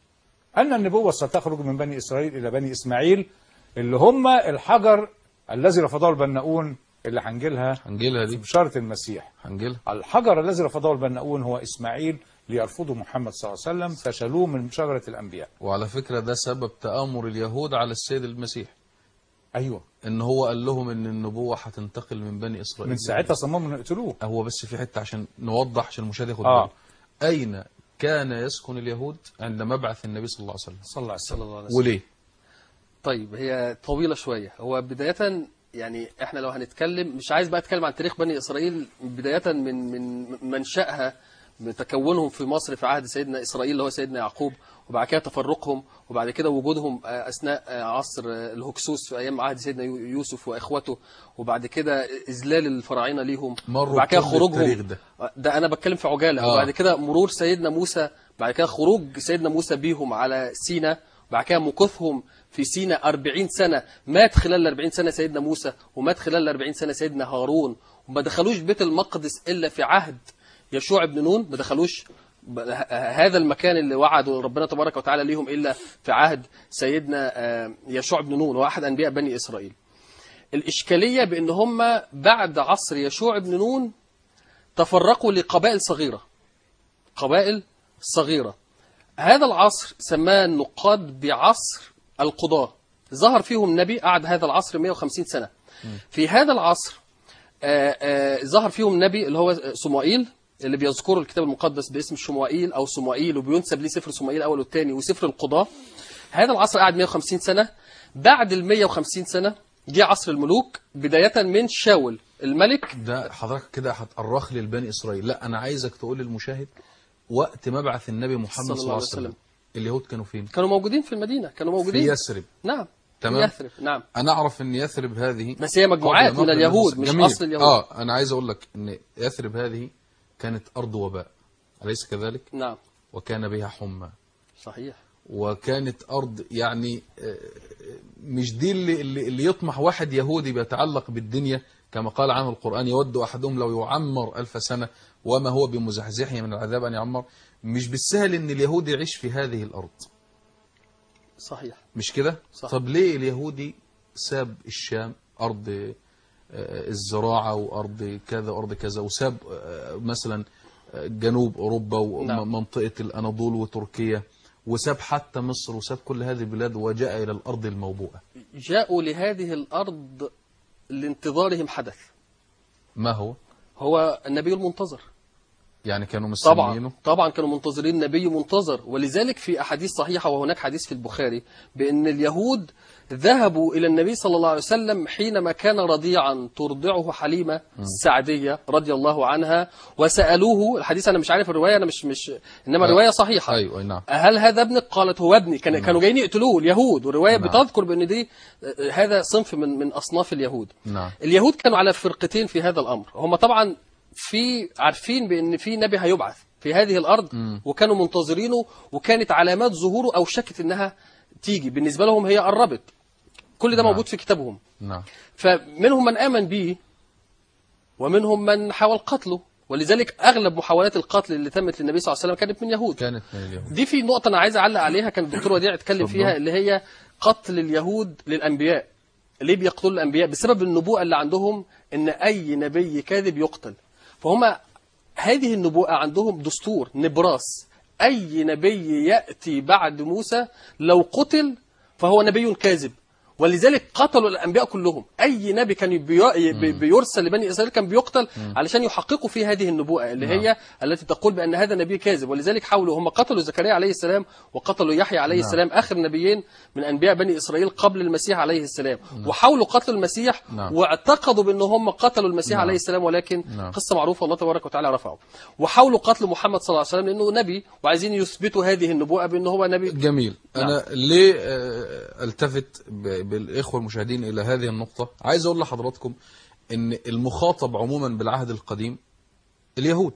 أن النبوة ستخرج من بني إسرائيل إلى بني إسماعيل اللي هم الحجر الذي رفضه البناؤون اللي هنجيلها هنجيلها دي بشارة المسيح. هنجيلها. الحجر الذي رفضه البناؤون هو إسماعيل ليرفضوا محمد صلى الله عليه وسلم فشلوه من شجرة الأنبياء. وعلى فكرة ده سبب تآمر اليهود على السيد المسيح. أيوة. إن هو قال لهم إن النبوة هتنتقل من بني إسرائيل. من ساعتها صمموا يقتلوه. هو بس في حتة عشان نوضح عشان المشاهد ياخد آه. باله. أين كان يسكن اليهود عند مبعث النبي صلى الله عليه وسلم؟ صلى الله عليه وسلم. وليه؟ طيب هي طويلة شوية. هو بداية يعني احنا لو هنتكلم مش عايز بقى اتكلم عن تاريخ بني إسرائيل بداية من من منشأها بتكونهم في مصر في عهد سيدنا إسرائيل اللي هو سيدنا يعقوب، وبعد كده تفرقهم، وبعد كده وجودهم أثناء عصر الهكسوس في أيام عهد سيدنا يوسف وإخوته، وبعد كده إذلال الفراعنة ليهم، وبعد كده خروجهم. ده. ده أنا بتكلم في عجالة. آه. وبعد كده مرور سيدنا موسى، بعد كده خروج سيدنا موسى بيهم على سينا، بعد كده مكثهم في سينا أربعين سنة. مات خلال أربعين سنة سيدنا موسى، ومات خلال أربعين سنة سيدنا هارون، وما دخلوش بيت المقدس إلا في عهد يشوع بن نون. ما دخلوش هذا المكان اللي وعدوا ربنا تبارك وتعالى ليهم إلا في عهد سيدنا يشوع بن نون وأحد أنبياء بني إسرائيل. الإشكالية بأن هم بعد عصر يشوع بن نون تفرقوا لقبائل صغيرة، قبائل صغيرة. هذا العصر سماه النقاد بعصر القضاة. ظهر فيهم نبي قعد هذا العصر مئة وخمسين سنة. في هذا العصر آآ آآ ظهر فيهم نبي اللي هو صموئيل، اللي بيذكره الكتاب المقدس باسم شموئيل أو صموئيل، وبينسب ليه سفر صموئيل الأول والثاني وسفر القضاة. هذا العصر قعد مئة وخمسين سنة. بعد ال مئة وخمسين سنة جاء عصر الملوك بداية من شاول الملك. ده حضرتك كده هتأرخ لي لبني إسرائيل. لا أنا عايزك تقول للمشاهد وقت مبعث النبي محمد صلى الله عليه وسلم اليهود كانوا فين؟ كانوا موجودين في المدينة، كانوا موجودين في يثرب. نعم. تمام. يثرب نعم. أنا أعرف أن يثرب هذه بس هي مجموعات من اليهود مش جميل. أصل اليهود. آه أنا عايز أقول لك أن يثرب هذه كانت أرض وباء، أليس كذلك؟ نعم. وكان بها حمى. صحيح. وكانت أرض يعني مش دي اللي, اللي يطمح واحد يهودي بيتعلق بالدنيا كما قال عنه القرآن يود أحدهم لو يعمر ألف سنة وما هو بمزحزحه من العذاب أن يعمر. مش بالسهل أن اليهودي يعيش في هذه الأرض. صحيح. مش كده؟ طب ليه اليهودي ساب الشام أرض الزراعة وأرض كذا وأرض كذا وساب مثلا جنوب أوروبا ومنطقة الأناضول وتركيا وساب حتى مصر وساب كل هذه البلاد وجاء إلى الأرض الموبوءة؟ جاءوا لهذه الأرض لانتظارهم حدث. ما هو؟ هو النبي المنتظر. يعني كانوا مستنيينه؟ طبعا طبعا كانوا منتظرين نبي منتظر. ولذلك في أحاديث صحيحة وهناك حديث في البخاري بأن اليهود ذهبوا إلى النبي صلى الله عليه وسلم حينما كان رضيعا ترضعه حليمة السعدية رضي الله عنها وسألوه. الحديث أنا مش عارف الرواية، أنا مش مش إنما الرواية صحيحة. أيوة نعم. هل هذا ابنك؟ قالت هو ابني. كان كانوا جايين يقتلوه اليهود، والرواية نعم. بتذكر بأن دي هذا صنف من من أصناف اليهود. نعم. اليهود كانوا على فرقتين في هذا الأمر. هم طبعا في عارفين بأن في نبي هيبعث في هذه الأرض م. وكانوا منتظرينه، وكانت علامات ظهوره أوشكت إنها تيجي بالنسبة لهم، هي قربت. كل ده نعم. موجود في كتابهم. نعم. فمنهم من آمن به ومنهم من حاول قتله. ولذلك أغلب محاولات القتل اللي تمت للنبي صلى الله عليه وسلم كانت من يهود. كانت من اليهود. دي في نقطة أنا عايز أعلق عليها، كان الدكتور وديع اتكلم فيها، اللي هي قتل اليهود للأنبياء. ليه بيقتلوا الأنبياء؟ بسبب النبوءة اللي عندهم إن أي نبي كاذب يقتل. فهم هذه النبوءة عندهم دستور نبراس، أي نبي يأتي بعد موسى لو قتل فهو نبي كاذب. ولذلك قتلوا الأنبياء كلهم. أي نبي كان بيرسل لبني إسرائيل كان بيقتل علشان يحققوا في هذه النبوءة اللي هي التي تقول بأن هذا نبي كاذب. ولذلك حاولوا، هم قتلوا زكريا عليه السلام وقتلوا يحيى عليه السلام، آخر نبيين من أنبياء بني إسرائيل قبل المسيح عليه السلام. وحاولوا قتل المسيح واعتقدوا بأن هم قتلوا المسيح عليه السلام، ولكن قصة معروفة الله تبارك وتعالى رفعه. وحاولوا قتل محمد صلى الله عليه وسلم لأنه نبي، وعايزين يثبتوا هذه النبوءة بأنه هو نبي. جميل. أنا ليه التفت بالإخوة المشاهدين إلى هذه النقطة؟ عايز أقول لحضراتكم إن المخاطب عموما بالعهد القديم اليهود،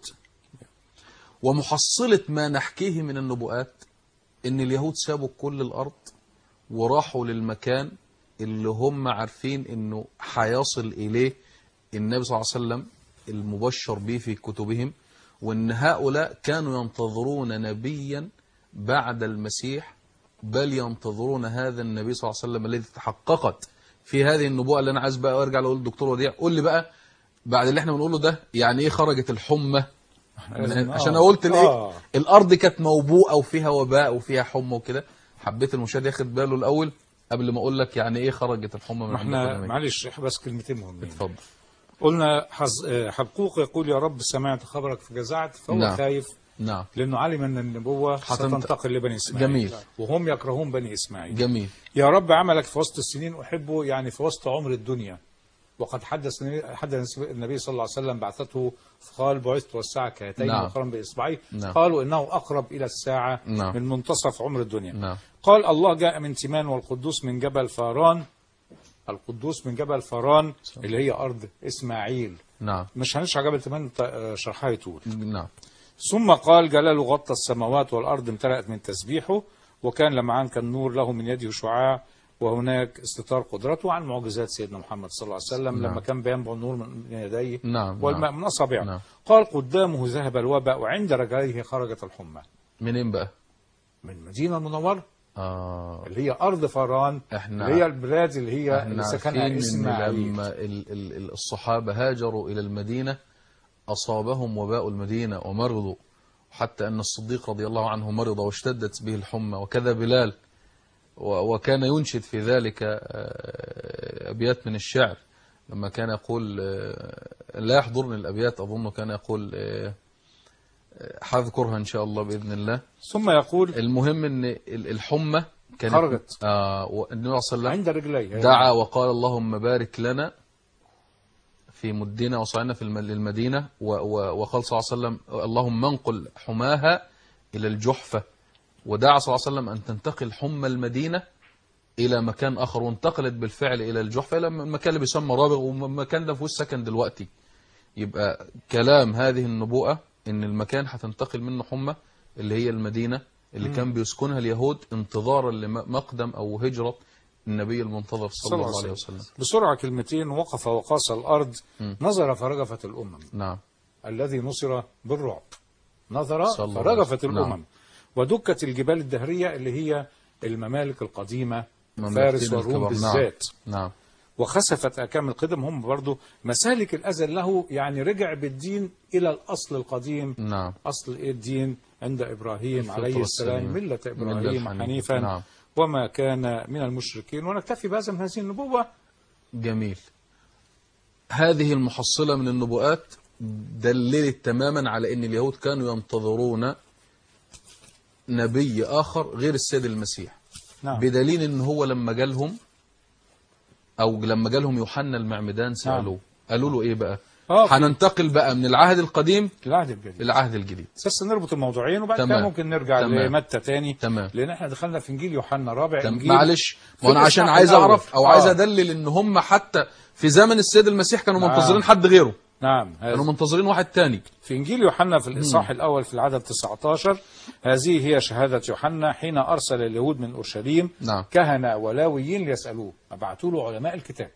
ومحصلة ما نحكيه من النبوءات إن اليهود سابوا كل الأرض وراحوا للمكان اللي هم عارفين إنه حيصل إليه النبي صلى الله عليه وسلم المبشر به في كتبهم، وإن هؤلاء كانوا ينتظرون نبيا بعد المسيح، بل ينتظرون هذا النبي صلى الله عليه وسلم الذي تحققت في هذه النبوءة. اللي أنا عايز بقى أرجع لأقول الدكتور وديع، قول لي بقى بعد اللي احنا بنقوله ده يعني إيه خرجت الحمى؟ عشان أنا قلت الإيه آه. الأرض كانت موبوءة وفيها وباء وفيها حمى وكده. حبيت المشاهد ياخد باله الأول قبل ما أقول لك يعني إيه خرجت الحمى من احنا معلش بس كلمتين مهمين. اتفضل. قلنا حبقوق يقول يا رب سمعت خبرك فجزعت، فهو نعم. خايف نعم. لأنه علم أن النبوة ستنتقل لبني إسماعيل. جميل. وهم يكرهون بني إسماعيل. جميل. يا رب عملك في وسط السنين أحبه، يعني في وسط عمر الدنيا. وقد حدث حدث النبي صلى الله عليه وسلم بعثته فقال بعثت والساعة كهاتين نعم. وقرن بإصبعيه. نعم. قالوا إنه أقرب إلى الساعة نعم. من منتصف عمر الدنيا. نعم. قال الله جاء من تيمان والقدوس من جبل فاران. القدوس من جبل فاران اللي هي أرض إسماعيل. نعم. مش هنشرح جبل تيمان شرحها يطول. نعم. ثم قال جلاله غطى السماوات والأرض امتلأت من تسبيحه، وكان لمعان كالنور له من يده شعاع، وهناك استتار قدرته عن معجزات سيدنا محمد صلى الله عليه وسلم. نعم. لما كان بينبع النور من يديه نعم. والماء من أصابعه. نعم. قال قدامه ذهب الوباء وعند رجليه خرجت الحمى. منين بقى؟ من المدينة المنورة. آه. اللي هي أرض فاران، احنا اللي هي البلاد اللي هي اللي سكنها إسماعيل. لما ال ال الصحابة هاجروا إلى المدينة أصابهم وباء المدينة ومرضوا، حتى أن الصديق رضي الله عنه مرض واشتدت به الحمى، وكذا بلال، وكان ينشد في ذلك أبيات من الشعر لما كان يقول، لا يحضرني الأبيات أظنه، كان يقول حذكرها إن شاء الله بإذن الله. ثم يقول المهم أن الحمى كانت خرجت آه والنبي صلى الله عليه وسلم عند رجليه دعا وقال اللهم بارك لنا في مدنا وصعنا في المدينة، وقال صلى الله عليه وسلم اللهم انقل حماها إلى الجحفة، ودعا صلى الله عليه وسلم أن تنتقل حمى المدينة إلى مكان آخر، وانتقلت بالفعل إلى الجحفة إلى المكان اللي بيسمى رابغ، والمكان ده فيه سكن دلوقتي. يبقى كلام هذه النبوءة إن المكان هتنتقل منه حمى اللي هي المدينة اللي م. كان بيسكنها اليهود انتظارا لمقدم أو هجرة النبي المنتظر صلى الله عليه وسلم. بسرعة كلمتين: وقف وقاس الأرض، م. نظر فرجفت الأمم. نعم. الذي نصر بالرعب نظر فرجفت الأمم. نعم. ودكت الجبال الدهرية اللي هي الممالك القديمة، فارس والروم بالذات. نعم. نعم. وخسفت أكام القدم، هم برضو مسالك الأزل له، يعني رجع بالدين إلى الأصل القديم. نعم. أصل إيه الدين؟ عند إبراهيم عليه السلام، ملة إبراهيم حنيفا. نعم. وما كان من المشركين. ونكتفي بهذا من هذه النبوة. جميل. هذه المحصلة من النبوءات دللت تماما على أن اليهود كانوا ينتظرون نبي آخر غير السيد المسيح. نعم. بدليل أن هو لما جالهم أو لما جالهم يوحنا المعمدان سألوه. نعم. قالوا له إيه بقى؟ هننتقل بقى من العهد القديم للعهد الجديد. العهد الجديد. بس نربط الموضوعين وبعد كده ممكن نرجع لمتى تاني. تمام. لان احنا دخلنا في انجيل يوحنا رابع. انجيل معلش، وانا عشان عايز اعرف او آه. عايز ادلل ان هم حتى في زمن السيد المسيح كانوا نعم. منتظرين حد غيره. نعم. كانوا منتظرين واحد تاني. في انجيل يوحنا في الاصحاح الاول في العدد تسعة عشر: هذه هي شهادة يوحنا حين ارسل اليهود من اورشليم نعم. كهنة ولاويين ليسالوه. ابعتوا له علماء الكتاب.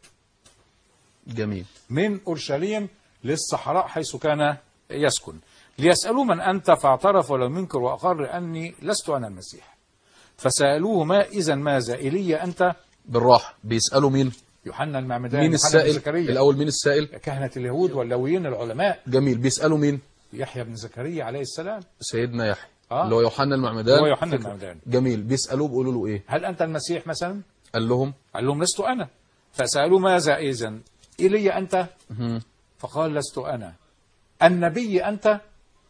جميل. من اورشليم للصحراء حيث كان يسكن ليسألوا من أنت، فاعترف ولم ينكر وأقر أني لست أنا المسيح. فسألوه: ما إذا ماذا؟ إيليا أنت؟ بالراحة بيسألوا مين؟ يوحنا المعمدان. مين السائل؟ زكريا. الأول مين السائل؟ كهنة اليهود واللاويين العلماء. جميل. بيسألوا مين؟ يحيى بن زكريا عليه السلام. سيدنا يحيى آه. اللي هو يوحنا المعمدان. هو يوحنا المعمدان. جميل. بيسألوه بيقولوا له إيه؟ هل أنت المسيح مثلا؟ قال لهم قال لهم لست أنا. فسألوه: ماذا إذن؟ إيليا أنت؟ مه. فقال: لست أنا. النبي أنت؟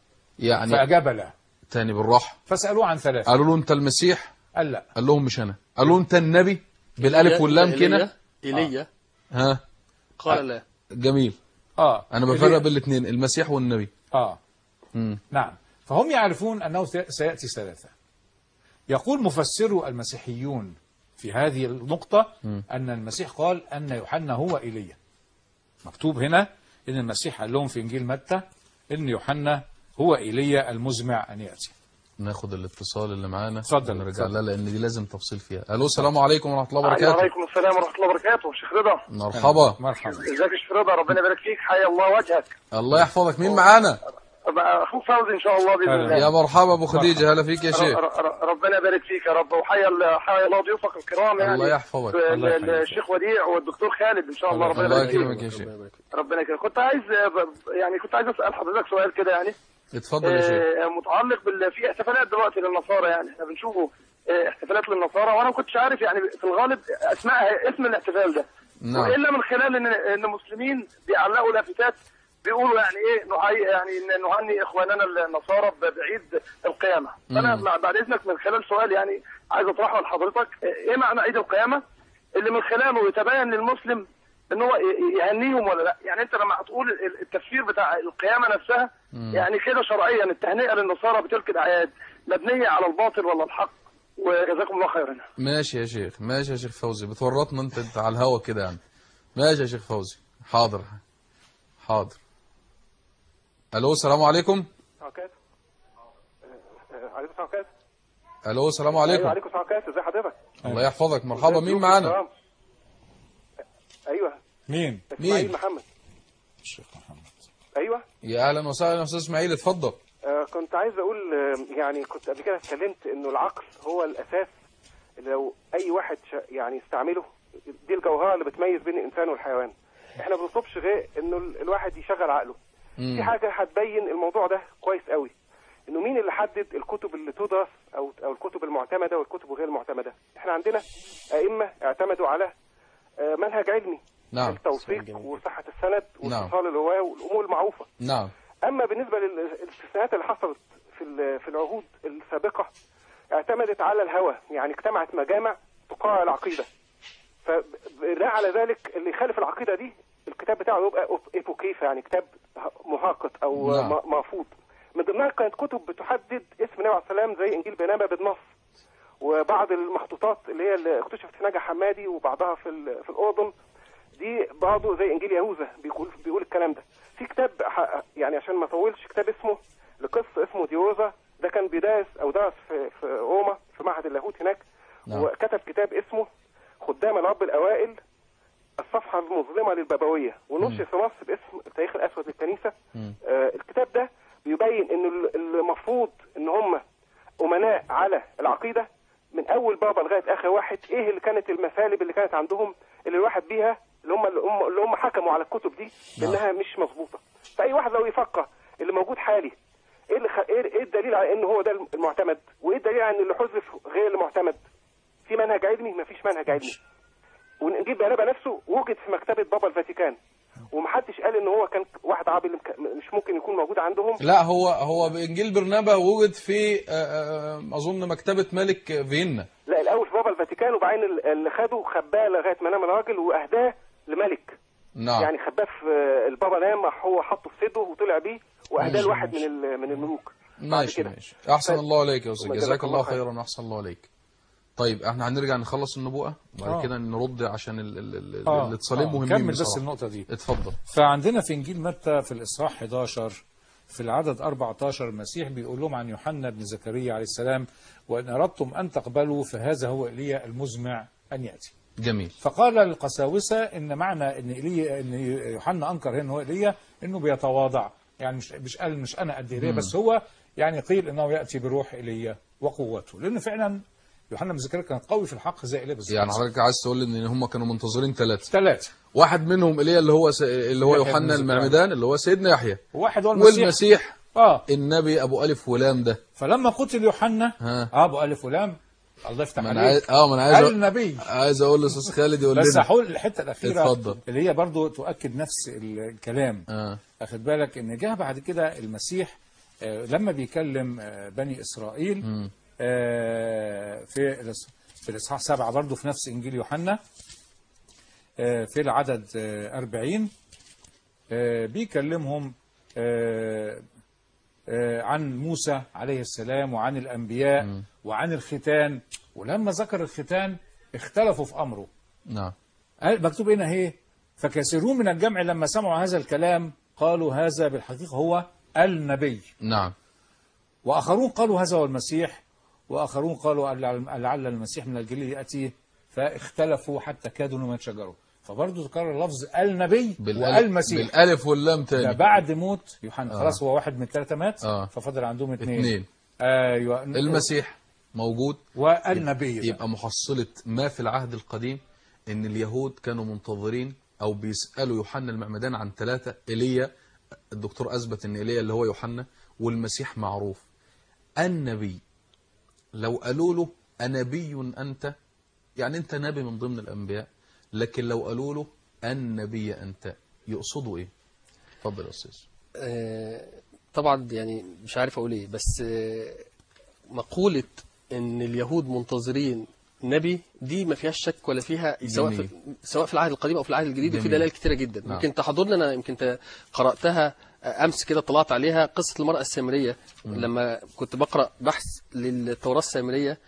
يعني فأجاب لا. تاني بالراحة. فسألوه عن ثلاثة. قالوا له أنت المسيح؟ قال لا. قال لهم مش أنا. قالوا له أنت النبي بالألف واللام كده؟ إيليا. ها؟ قال لا. جميل. آه. أنا بفرق بين الاثنين، المسيح والنبي. آه. مم. نعم. فهم يعرفون أنه سيأتي ثلاثة. يقول مفسرو المسيحيون في هذه النقطة م. أن المسيح قال أن يوحنا هو إيليا. مكتوب هنا أن المسيح قال لهم في إنجيل متى أن يوحنا هو إيليا المزمع أن يأتي. ناخد الاتصال اللي معانا. اتفضل. نرجع لها لأن دي لازم تفصيل فيها. ألو السلام عليكم ورحمة الله وبركاته. وعليكم السلام ورحمة الله وبركاته. شيخ رضا. مرحبا. مرحبا. ازيك يا شيخ رضا؟ ربنا يبارك فيك. حيا الله وجهك. الله يحفظك. مين معانا؟ اخوك فوزي ان شاء الله باذن الله. يا مرحبا ابو خديجه. هلا فيك يا شيخ. ربنا يبارك فيك يا رب. وحيا حيا الله ضيوفك الكرام يعني. الله يحفظك. الشيخ وديع والدكتور خالد ان شاء الله. ربنا الله يكرمك يا شيخ. ربنا يكرمك. كنت عايز يعني كنت عايز اسال حضرتك سؤال كده يعني. اتفضل يا شيخ. متعلق بال في احتفالات دلوقتي للنصارى، يعني احنا بنشوفه احتفالات للنصارى، وانا ما كنتش عارف يعني في الغالب اسماء اسم الاحتفال ده. نعم. والا من خلال ان ان المسلمين بيعلقوا لافتات بيقولوا يعني ايه نهي يعني نهني اخواننا النصارى بعيد القيامه. فانا بعد اذنك من خلال سؤال يعني عايز اطرحه لحضرتك: ايه معنى عيد القيامه اللي من خلاله يتبين للمسلم ان هو يهنيهم ولا لا؟ يعني انت لما هتقول التفسير بتاع القيامه نفسها مم. يعني كده شرعيا التهنئه للنصارى بتلك الاعياد مبنيه على الباطل ولا الحق؟ وجزاكم الله خيرا. ماشي يا شيخ. ماشي يا شيخ فوزي. بتورطنا انت, انت على الهوا كده يعني. ماشي يا شيخ فوزي. حاضر حاضر. الو السلام عليكم. وبركاته. عليكم السلام وبركاته. الو السلام عليكم. وعليكم السلام وبركاته. ازي حضرتك؟ الله يحفظك. مرحبا. مين معانا؟ ايوه. مين؟ مين؟ محمد. الشيخ محمد. ايوه. يا اهلا وسهلا يا استاذ اسماعيل. اتفضل. آه كنت عايز اقول آه يعني كنت قبل كده اتكلمت انه العقل هو الاساس اللي لو اي واحد يعني يستعمله دي الجوهره اللي بتميز بين الانسان والحيوان. احنا ما بنطلبش غير انه الواحد يشغل عقله. مم. في حاجه هتبين الموضوع ده كويس قوي، انه مين اللي حدد الكتب اللي تدرس او او الكتب المعتمده والكتب غير المعتمده. احنا عندنا ائمه اعتمدوا على آه منهج علمي. نعم. التوثيق وصحه السند واتصال نعم. الروايه والامور المعروفه. نعم. اما بالنسبه للاستثناءات اللي حصلت في في العهود السابقه اعتمدت على الهوى، يعني اجتمعت مجامع تقرر العقيده. فبناء على ذلك اللي يخالف العقيده دي الكتاب بتاعه يبقى ايبوكيفا، يعني كتاب مهاقط او نعم. مرفوض. من ضمنها كانت كتب بتحدد اسم النبي عليه الصلاه والسلام زي انجيل بنابا بالنص، وبعض المخطوطات اللي هي اللي اكتشفت في نجا حمادي وبعضها في في الاردن دي برضه زي انجيل يهوذا بيقول بيقول الكلام ده. في كتاب يعني عشان ما اطولش، كتاب اسمه لقس اسمه ديوزا، ده كان بيدرس او درس في في روما في معهد اللاهوت هناك. نعم. وكتب كتاب اسمه خدام الرب الاوائل الصفحه المظلمه للبابويه، ونشر في مصر باسم التاريخ الاسود للكنيسه. آه الكتاب ده بيبين ان المفروض ان هم امناء على العقيده من اول بابا لغايه اخر واحد، ايه اللي كانت المثالب اللي كانت عندهم اللي الواحد بيها اللي هم اللي هم حكموا على الكتب دي بانها مش مظبوطه. فاي واحد لو يفكر اللي موجود حالي ايه اللي خ... ايه الدليل على ان هو ده المعتمد، وايه الدليل على ان اللي حذف غير المعتمد؟ في منهج علمي؟ ما فيش منهج علمي. ونجيب بنابا نفسه وجد في مكتبه بابا الفاتيكان، ومحدش قال ان هو كان واحد عربي مش ممكن يكون موجود عندهم. لا، هو هو بانجيل برنابا وجد في اظن مكتبه ملك فيينا. لا، الاول في بابا الفاتيكان، وبعدين اللي خده خباه لغايه ما نام الراجل واهداه لملك. نعم. يعني خباه في البابا نام، هو حطه في صدره وطلع بيه واهداه لواحد من من الملوك. ماشي ماشي. احسن ف... الله عليك يا استاذ، جزاك الله خيرا. احسن الله عليك. طيب احنا هنرجع نخلص النبوءه وبعد آه. كده نرد عشان الاتصالين آه. مهمين. كمل بس النقطه دي. اتفضل. فعندنا في انجيل متى في الاصحاح احد عشر في العدد أربعة عشر المسيح بيقول لهم عن يوحنا بن زكريا عليه السلام: وان اردتم ان تقبلوا فهذا هو ايليا المزمع ان ياتي. جميل. فقال للقساوسه ان معنى ان ايليا ان يوحنا انكر هنا هو ايليا انه بيتواضع، يعني مش مش قال مش انا قد ايليا، بس هو يعني قيل انه ياتي بروح ايليا وقوته، لان فعلا يوحنا بن زكريا كان قوي في الحق زي ايليا بالظبط. يعني حضرتك عايز تقول ان هم كانوا منتظرين ثلاثه ثلاثه واحد منهم ايليا اللي هو س... اللي هو يوحنا المعمدان اللي هو سيدنا يحيى، وواحد هو المسيح والمسيح اه النبي ابو الف ولام ده. فلما قتل يوحنا اه ابو الف ولام الله يفتح عليك اه ما انا عايز قال النبي عايز اقول لاستاذ خالد يقول لنا بس هقول الحته الاخيره اتفضل. اللي هي برضو تؤكد نفس الكلام. اه اخد بالك ان جه بعد كده المسيح آه لما بيكلم آه بني اسرائيل آه في في الاصحاح سبعة برضو في نفس انجيل يوحنا آه في العدد آه أربعين آه بيكلمهم آه آه عن موسى عليه السلام وعن الانبياء م. وعن الختان، ولما ذكر الختان اختلفوا في امره. نعم. مكتوب هنا اهي: فكثيرون من الجمع لما سمعوا هذا الكلام قالوا هذا بالحقيقه هو النبي. نعم. واخرون قالوا هذا هو المسيح، واخرون قالوا لعل المسيح من الجليل ياتي، فاختلفوا حتى كادوا انهم يتشجروا. فبرضه تكرر لفظ النبي والمسيح بالالف واللام تاني. ده بعد موت يوحنا. آه. خلاص هو واحد من الثلاثه مات. آه. ففضل عندهم اثنين. اثنين. ايوه المسيح موجود والنبي. يبقى محصله ما في العهد القديم ان اليهود كانوا منتظرين او بيسالوا يوحنا المعمدان عن ثلاثه: ايليا، الدكتور اثبت ان ايليا اللي هو يوحنا، والمسيح معروف. النبي لو قالوا له أنبي أنت، يعني أنت نبي من ضمن الأنبياء، لكن لو قالوا له النبي أنت يقصدوا إيه؟ اتفضل يا أستاذ. آه طبعا يعني مش عارف أقول إيه، بس آه مقولة إن اليهود منتظرين نبي دي ما فيهاش شك ولا فيها سواء في سواء في العهد القديم أو في العهد الجديد، وفي دلائل كتيرة جدا. نعم. يمكن تحضرنا، أنا يمكن قرأتها أمس كده، طلعت عليها قصة المرأة السامرية. م. لما كنت بقرأ بحث للتوراة السامرية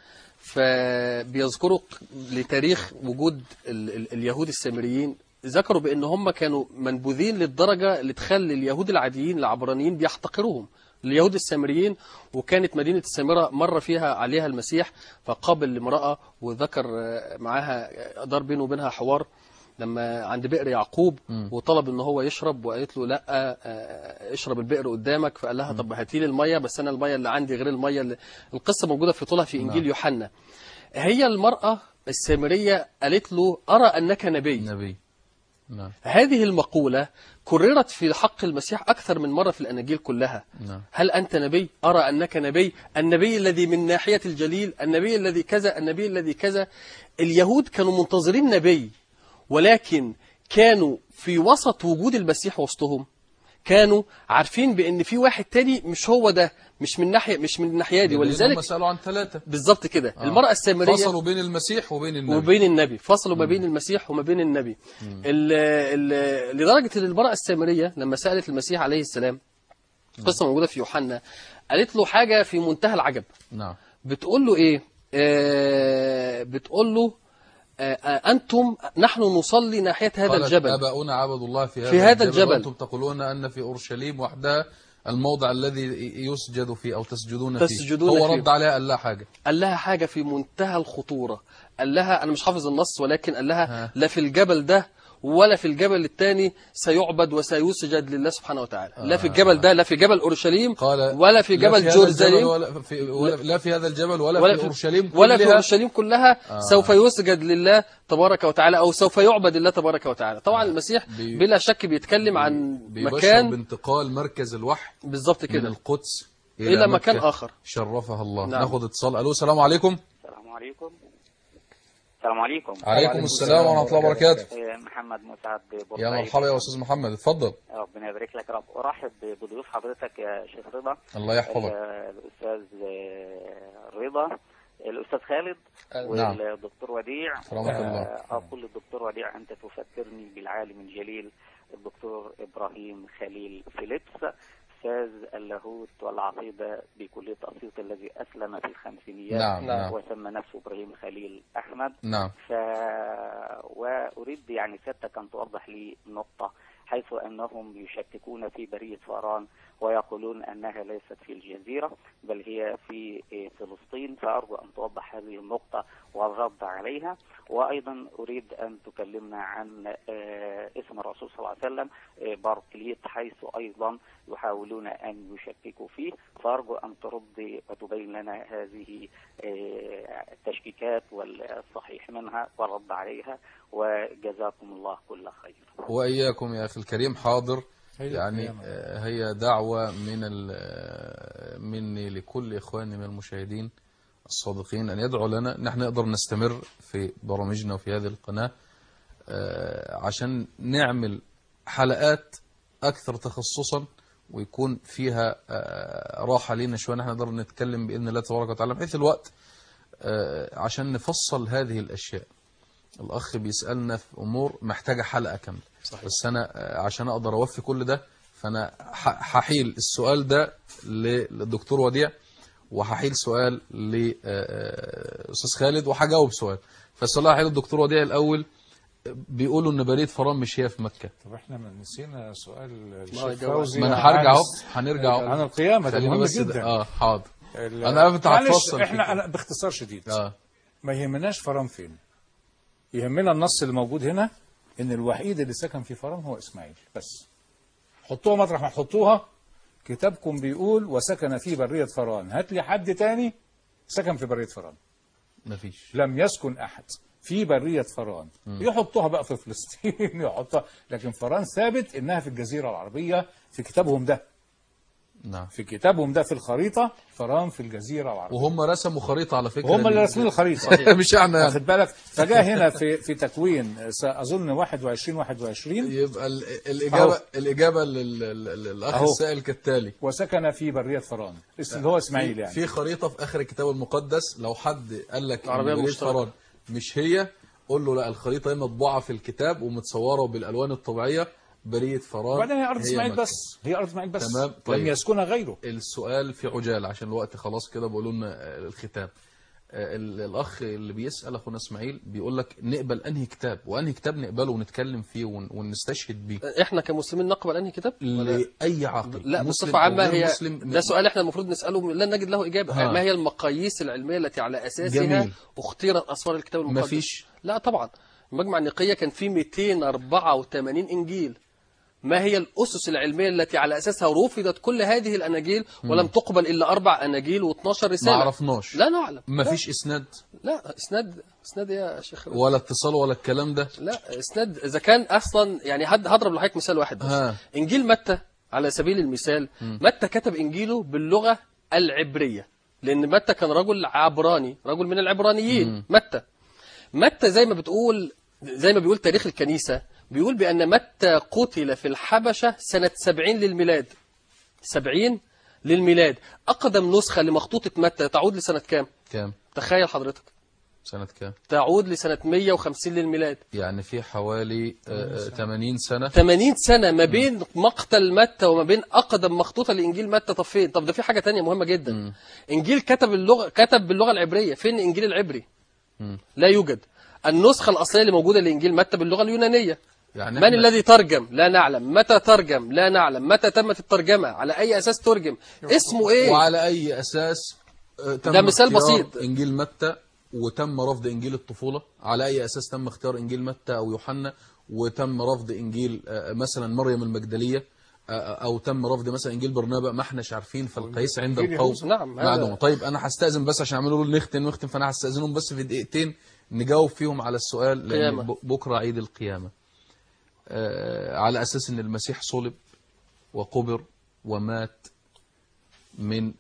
فبيذكروا لتاريخ وجود ال ال اليهود السامريين، ذكروا بأن هم كانوا منبوذين للدرجة اللي تخلي اليهود العاديين العبرانيين بيحتقروهم، اليهود السامريين. وكانت مدينة السامرة مر فيها عليها المسيح، فقابل امرأة وذكر معاها، دار بينه وبينها حوار لما عند بئر يعقوب، م. وطلب ان هو يشرب، وقالت له لا اشرب البئر قدامك. فقال لها طب هاتي لي الميه، بس انا الميه اللي عندي غير الميه اللي... القصه موجوده في طولها في انجيل يوحنا. هي المراه السامريه قالت له ارى انك نبي. نبي. نعم. هذه المقوله كررت في حق المسيح اكثر من مره في الاناجيل كلها. نعم. هل انت نبي؟ ارى انك نبي، النبي الذي من ناحيه الجليل، النبي الذي كذا، النبي الذي كذا. اليهود كانوا منتظرين نبي، ولكن كانوا في وسط وجود المسيح وسطهم كانوا عارفين بان في واحد تاني مش هو ده، مش من ناحيه مش من الناحيه دي، ولذلك هم سالوا عن ثلاثه بالظبط كده. آه. المراه السامريه فصلوا بين المسيح وبين النبي وبين النبي فصلوا ما بين المسيح وما بين النبي. ال ال لدرجه ان المراه السامريه لما سالت المسيح عليه السلام، قصه موجوده في يوحنا، قالت له حاجه في منتهى العجب. نعم. بتقول له ايه؟ بتقول له أنتم نحن نصلي ناحية هذا الجبل. آباؤنا عبدوا الله في هذا, في هذا الجبل, الجبل وأنتم تقولون أن في أورشليم وحدها الموضع الذي يسجد فيه أو تسجدون فيه. تسجدون هو فيه. رد عليها قال لها حاجة قال لها حاجة في منتهى الخطورة. قال لها أنا مش حافظ النص ولكن قال لها ها. لا في الجبل ده ولا في الجبل الثاني سيعبد وسيسجد لله سبحانه وتعالى. آه. لا في الجبل ده، لا في جبل أورشليم ولا في جبل جورزاليم، ولا في ولا لا في هذا الجبل ولا, ولا في أورشليم كلها ولا في أورشليم كلها آه. سوف يسجد لله تبارك وتعالى أو سوف يعبد الله تبارك وتعالى. طبعا المسيح بي بلا شك بيتكلم عن مكان بانتقال مركز الوحي بالظبط كده من القدس إلى, إلى مكان آخر. شرفها الله. نعم. ناخد اتصال. ألو السلام عليكم. السلام عليكم. السلام عليم. عليكم السلام ورحمة الله وبركاته. محمد مسعد بورسعيد. يا مرحبا يا أستاذ محمد، اتفضل. ربنا يبارك لك. رب أرحب بضيوف حضرتك يا شيخ رضا. الله يحفظك. الأستاذ رضا، الأستاذ خالد، نعم. والدكتور وديع. رحمة الله. أقول للدكتور وديع أنت تفكرني بالعالم الجليل الدكتور إبراهيم خليل فيليبس، أستاذ اللاهوت والعقيدة بكلية أسيوط الذي أسلم في الخمسينيات. نعم. نعم. وسمى نفسه إبراهيم خليل أحمد. نعم. ف... وأريد يعني سيادتك أن توضح لي نقطة، حيث أنهم يشككون في برية فاران ويقولون أنها ليست في الجزيرة بل هي في فلسطين، فأرجو أن توضح هذه النقطة والرد عليها. وأيضا أريد أن تكلمنا عن اسم الرسول صلى الله عليه وسلم باركليت، حيث أيضا يحاولون أن يشككوا فيه، فأرجو أن ترد وتبين لنا هذه التشكيكات والصحيح منها والرد عليها، وجزاكم الله كل خير. وإياكم يا أخي الكريم. حاضر. يعني هي دعوة من مني لكل إخواني من المشاهدين الصادقين أن يدعوا لنا نحن نقدر نستمر في برامجنا وفي هذه القناة عشان نعمل حلقات أكثر تخصصا ويكون فيها راحة لنا شوية، نحن نقدر نتكلم بإذن الله تبارك وتعالى بحيث الوقت عشان نفصل هذه الأشياء. الأخ بيسألنا في أمور محتاجة حلقة كاملة. صحيح. بس أنا عشان أقدر أوفي كل ده فأنا هحيل السؤال ده للدكتور وديع وهحيل سؤال لأستاذ خالد وهجاوب سؤال. فالسؤال هحيل الدكتور وديع الأول. بيقولوا إن برية فاران مش هي في مكة. طب احنا ما نسينا سؤال الشيخ فوزي. ما أنا هرجع أهو هنرجع أهو عن القيامة. ده مهم جدا. اه حاضر. أنا قلت هتفصل. احنا أنا باختصار شديد آه. ما يهمناش فاران فين، يهمنا النص اللي موجود هنا ان الوحيد اللي سكن في فاران هو اسماعيل بس. حطوها مطرح ما حطوها. كتابكم بيقول وسكن في برية فاران، هات لي حد تاني سكن في برية فاران. مفيش. لم يسكن احد في برية فاران. م. يحطوها بقى في فلسطين يحطها، لكن فاران ثابت انها في الجزيرة العربية في كتابهم ده. نعم. في كتابهم ده في الخريطة فاران في الجزيرة العربية. وهم رسموا خريطة على فكرة. هم اللي رسموا الخريطة. مش احنا يعني. واخد بالك. فجاء هنا في في تكوين اظن واحد وعشرين واحد وعشرين. يبقى الإجابة أوه. الإجابة للأخ السائل كالتالي. وسكن في برية فاران اللي هو اسماعيل يعني. في خريطة في آخر الكتاب المقدس، لو حد قال لك برية فاران مش هي قول له لا، الخريطة هي مطبوعة في الكتاب ومتصورة بالألوان الطبيعية برية فاران. وبعدين هي أرض إسماعيل بس، هي أرض إسماعيل بس. تمام. طيب. لم يسكنها غيره. السؤال في عجال عشان الوقت خلاص كده بقولوا لنا الختام. الأخ اللي بيسأل أخونا إسماعيل بيقول لك نقبل أنهي كتاب وأنهي كتاب نقبله ونتكلم فيه ونستشهد بيه. إحنا كمسلمين نقبل أنهي كتاب؟ لأي عاقل. لا بصفة عامة هي ده سؤال إحنا المفروض نسأله لن نجد له إجابة. ها. ما هي المقاييس العلمية التي على أساسها جميل. اختيرت أسفار الكتاب المقدس؟ مفيش. لا طبعا. المجمع النقية كان فيه مئتين وأربعة وثمانين إنجيل. ما هي الأسس العلمية التي على أساسها رفضت كل هذه الأناجيل ولم تقبل إلا أربع أناجيل واثناشر رسالة؟ ما عرفناش. لا نعلم. ما فيش إسناد. لا إسناد إسناد يا شيخ. ولا اتصال ولا الكلام ده. لا إسناد إذا كان أصلا يعني هضرب لحضرتك مثال واحد بس. ها. إنجيل متى على سبيل المثال. م. متى كتب إنجيله باللغة العبرية لأن متى كان رجل عبراني، رجل من العبرانيين. م. متى متى زي ما بتقول زي ما بيقول تاريخ الكنيسة بيقول بأن متى قتل في الحبشة سنة سبعين للميلاد. سبعين للميلاد. أقدم نسخة لمخطوطة متى تعود لسنة كام؟ كام؟ تخيل حضرتك. سنة كام؟ تعود لسنة مئة وخمسين للميلاد. يعني في حوالي ثمانين سنة. ثمانين سنة ما بين م. مقتل متى وما بين أقدم مخطوطة لإنجيل متى. طب فين؟ طب ده في حاجة تانية مهمة جدا. م. إنجيل كتب اللغة كتب باللغة العبرية. فين إنجيل العبري؟ م. لا يوجد. النسخة الأصلية اللي موجودة لإنجيل متى باللغة اليونانية. يعني من الذي ترجم؟ لا نعلم. متى ترجم؟ لا نعلم. متى تمت الترجمة؟ على أي أساس ترجم؟ اسمه إيه؟ وعلى أي أساس تم ده مثال بسيط. إنجيل متى وتم رفض إنجيل الطفولة؟ على أي أساس تم اختيار إنجيل متى أو يوحنا وتم رفض إنجيل مثلا مريم المجدلية أو تم رفض مثلا إنجيل برنابا؟ ما احناش عارفين. فالقيس عند القوم نعم معلومة. طيب أنا هستأذن بس عشان عملوا له نختم نختم فأنا هستأذنهم بس في دقيقتين نجاوب فيهم على السؤال، لأن بكرة عيد القيامة. على أساس أن المسيح صلب وقبر ومات من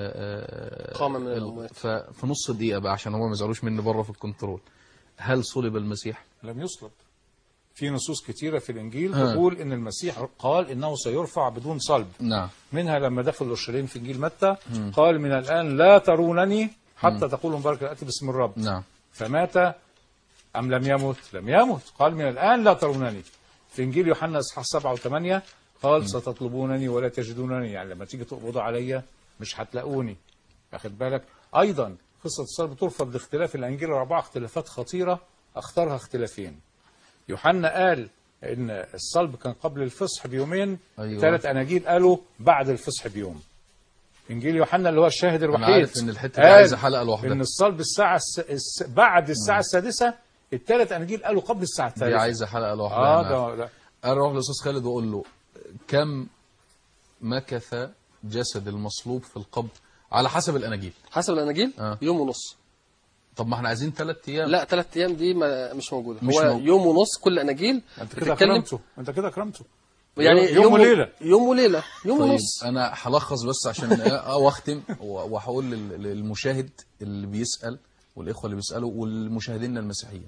قام من الأموات. ففي نص دقيقة بقى عشان هم ما يزعلوش مني بره في الكنترول، هل صلب المسيح؟ لم يصلب. في نصوص كتيرة في الإنجيل تقول إن المسيح قال إنه سيرفع بدون صلب. نعم. منها لما دخل أورشليم في إنجيل متى قال من الآن لا ترونني حتى تقولوا مبارك الآتي باسم الرب. نعم. فمات أم لم يمت؟ لم يمت. قال من الآن لا ترونني. في إنجيل يوحنا إصحاح سبعة وثمانية قال ستطلبونني ولا تجدونني، يعني لما تيجي تقبضوا عليا مش هتلاقوني. واخد بالك؟ أيضا قصة الصلب ترفض لاختلاف الأنجيل الأربعة اختلافات خطيرة اختارها اختلافين. يوحنا قال إن الصلب كان قبل الفصح بيومين. أيوة. ثلاث أناجيل قالوا بعد الفصح بيوم. إنجيل يوحنا اللي هو الشاهد الوحيد أنا عارف إن الحتة دي عايزة حلقة لوحدها. إن الصلب الساعة الس... بعد الساعة السادسة. الثلاث أناجيل قالوا قبل الساعة الثالثة. دي عايزة حلقة لوحدها. آه ده أروح للأستاذ خالد وأقول له كم مكث جسد المصلوب في القبر على حسب الأناجيل؟ حسب الأناجيل آه. يوم ونص. طب ما احنا عايزين ثلاث أيام. لا ثلاث أيام دي ما مش موجودة. مش هو موجود. يوم ونص كل أناجيل. أنت كده أكرمته. أنت كده أكرمته. يعني يوم, يوم وليلة. يوم وليلة يوم طيب ونص. أنا هلخص بس عشان أختم وهقول للمشاهد اللي بيسأل والإخوة اللي بيسألوا والمشاهدين المسيحيين،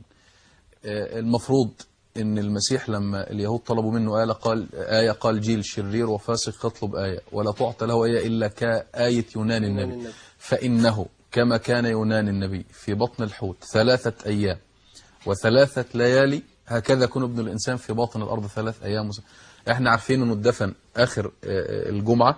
المفروض ان المسيح لما اليهود طلبوا منه آية قال آية قال جيل شرير وفاسق يطلب آية ولا تعطى له آية إلا كآية يونان النبي، فإنه كما كان يونان النبي في بطن الحوت ثلاثة أيام وثلاثة ليالي هكذا يكون ابن الإنسان في باطن الأرض ثلاث أيام. احنا عارفين انه اتدفن آخر الجمعة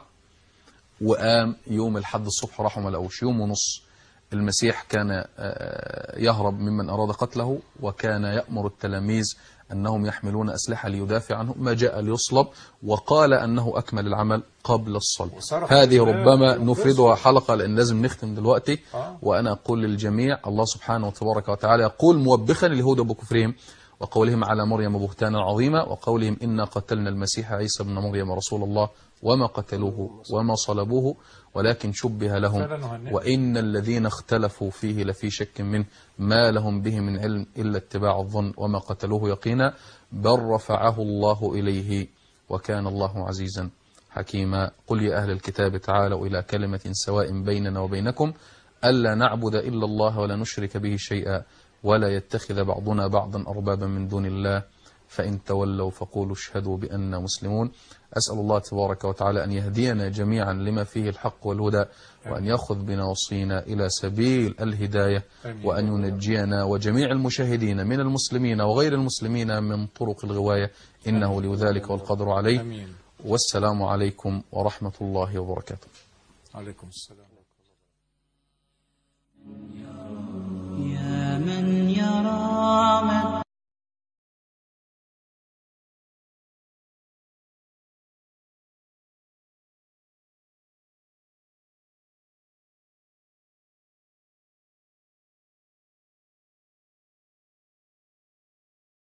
وقام يوم الحد الصبح راحوا ما لقوش. يوم ونص المسيح كان يهرب ممن أراد قتله وكان يأمر التلاميذ أنهم يحملون أسلحة ليدافع عنه، ما جاء ليصلب وقال أنه أكمل العمل قبل الصلب. هذه ربما نفردها حلقة لأن لازم نختم دلوقتي. وأنا أقول للجميع الله سبحانه وتبارك وتعالى يقول موبخا اليهود بكفرهم وقولهم على مريم بهتانا عظيما وقولهم إنا قتلنا المسيح عيسى ابن مريم رسول الله وما قتلوه وما صلبوه ولكن شبه لهم وإن الذين اختلفوا فيه لفي شك منه ما لهم به من علم إلا اتباع الظن وما قتلوه يقينا بل رفعه الله إليه وكان الله عزيزا حكيما. قل يا أهل الكتاب تعالوا إلى كلمة سواء بيننا وبينكم ألا نعبد إلا الله ولا نشرك به شيئا ولا يتخذ بعضنا بعضا أربابا من دون الله فإن تولوا فقولوا اشهدوا بأننا مسلمون. أسأل الله تبارك وتعالى أن يهدينا جميعا لما فيه الحق والهدى وأن يأخذ بنواصينا إلى سبيل الهداية وأن ينجينا وجميع المشاهدين من المسلمين وغير المسلمين من طرق الغواية إنه لذلك والقدر عليه. والسلام عليكم ورحمة الله وبركاته. عليكم السلام. يا من يرى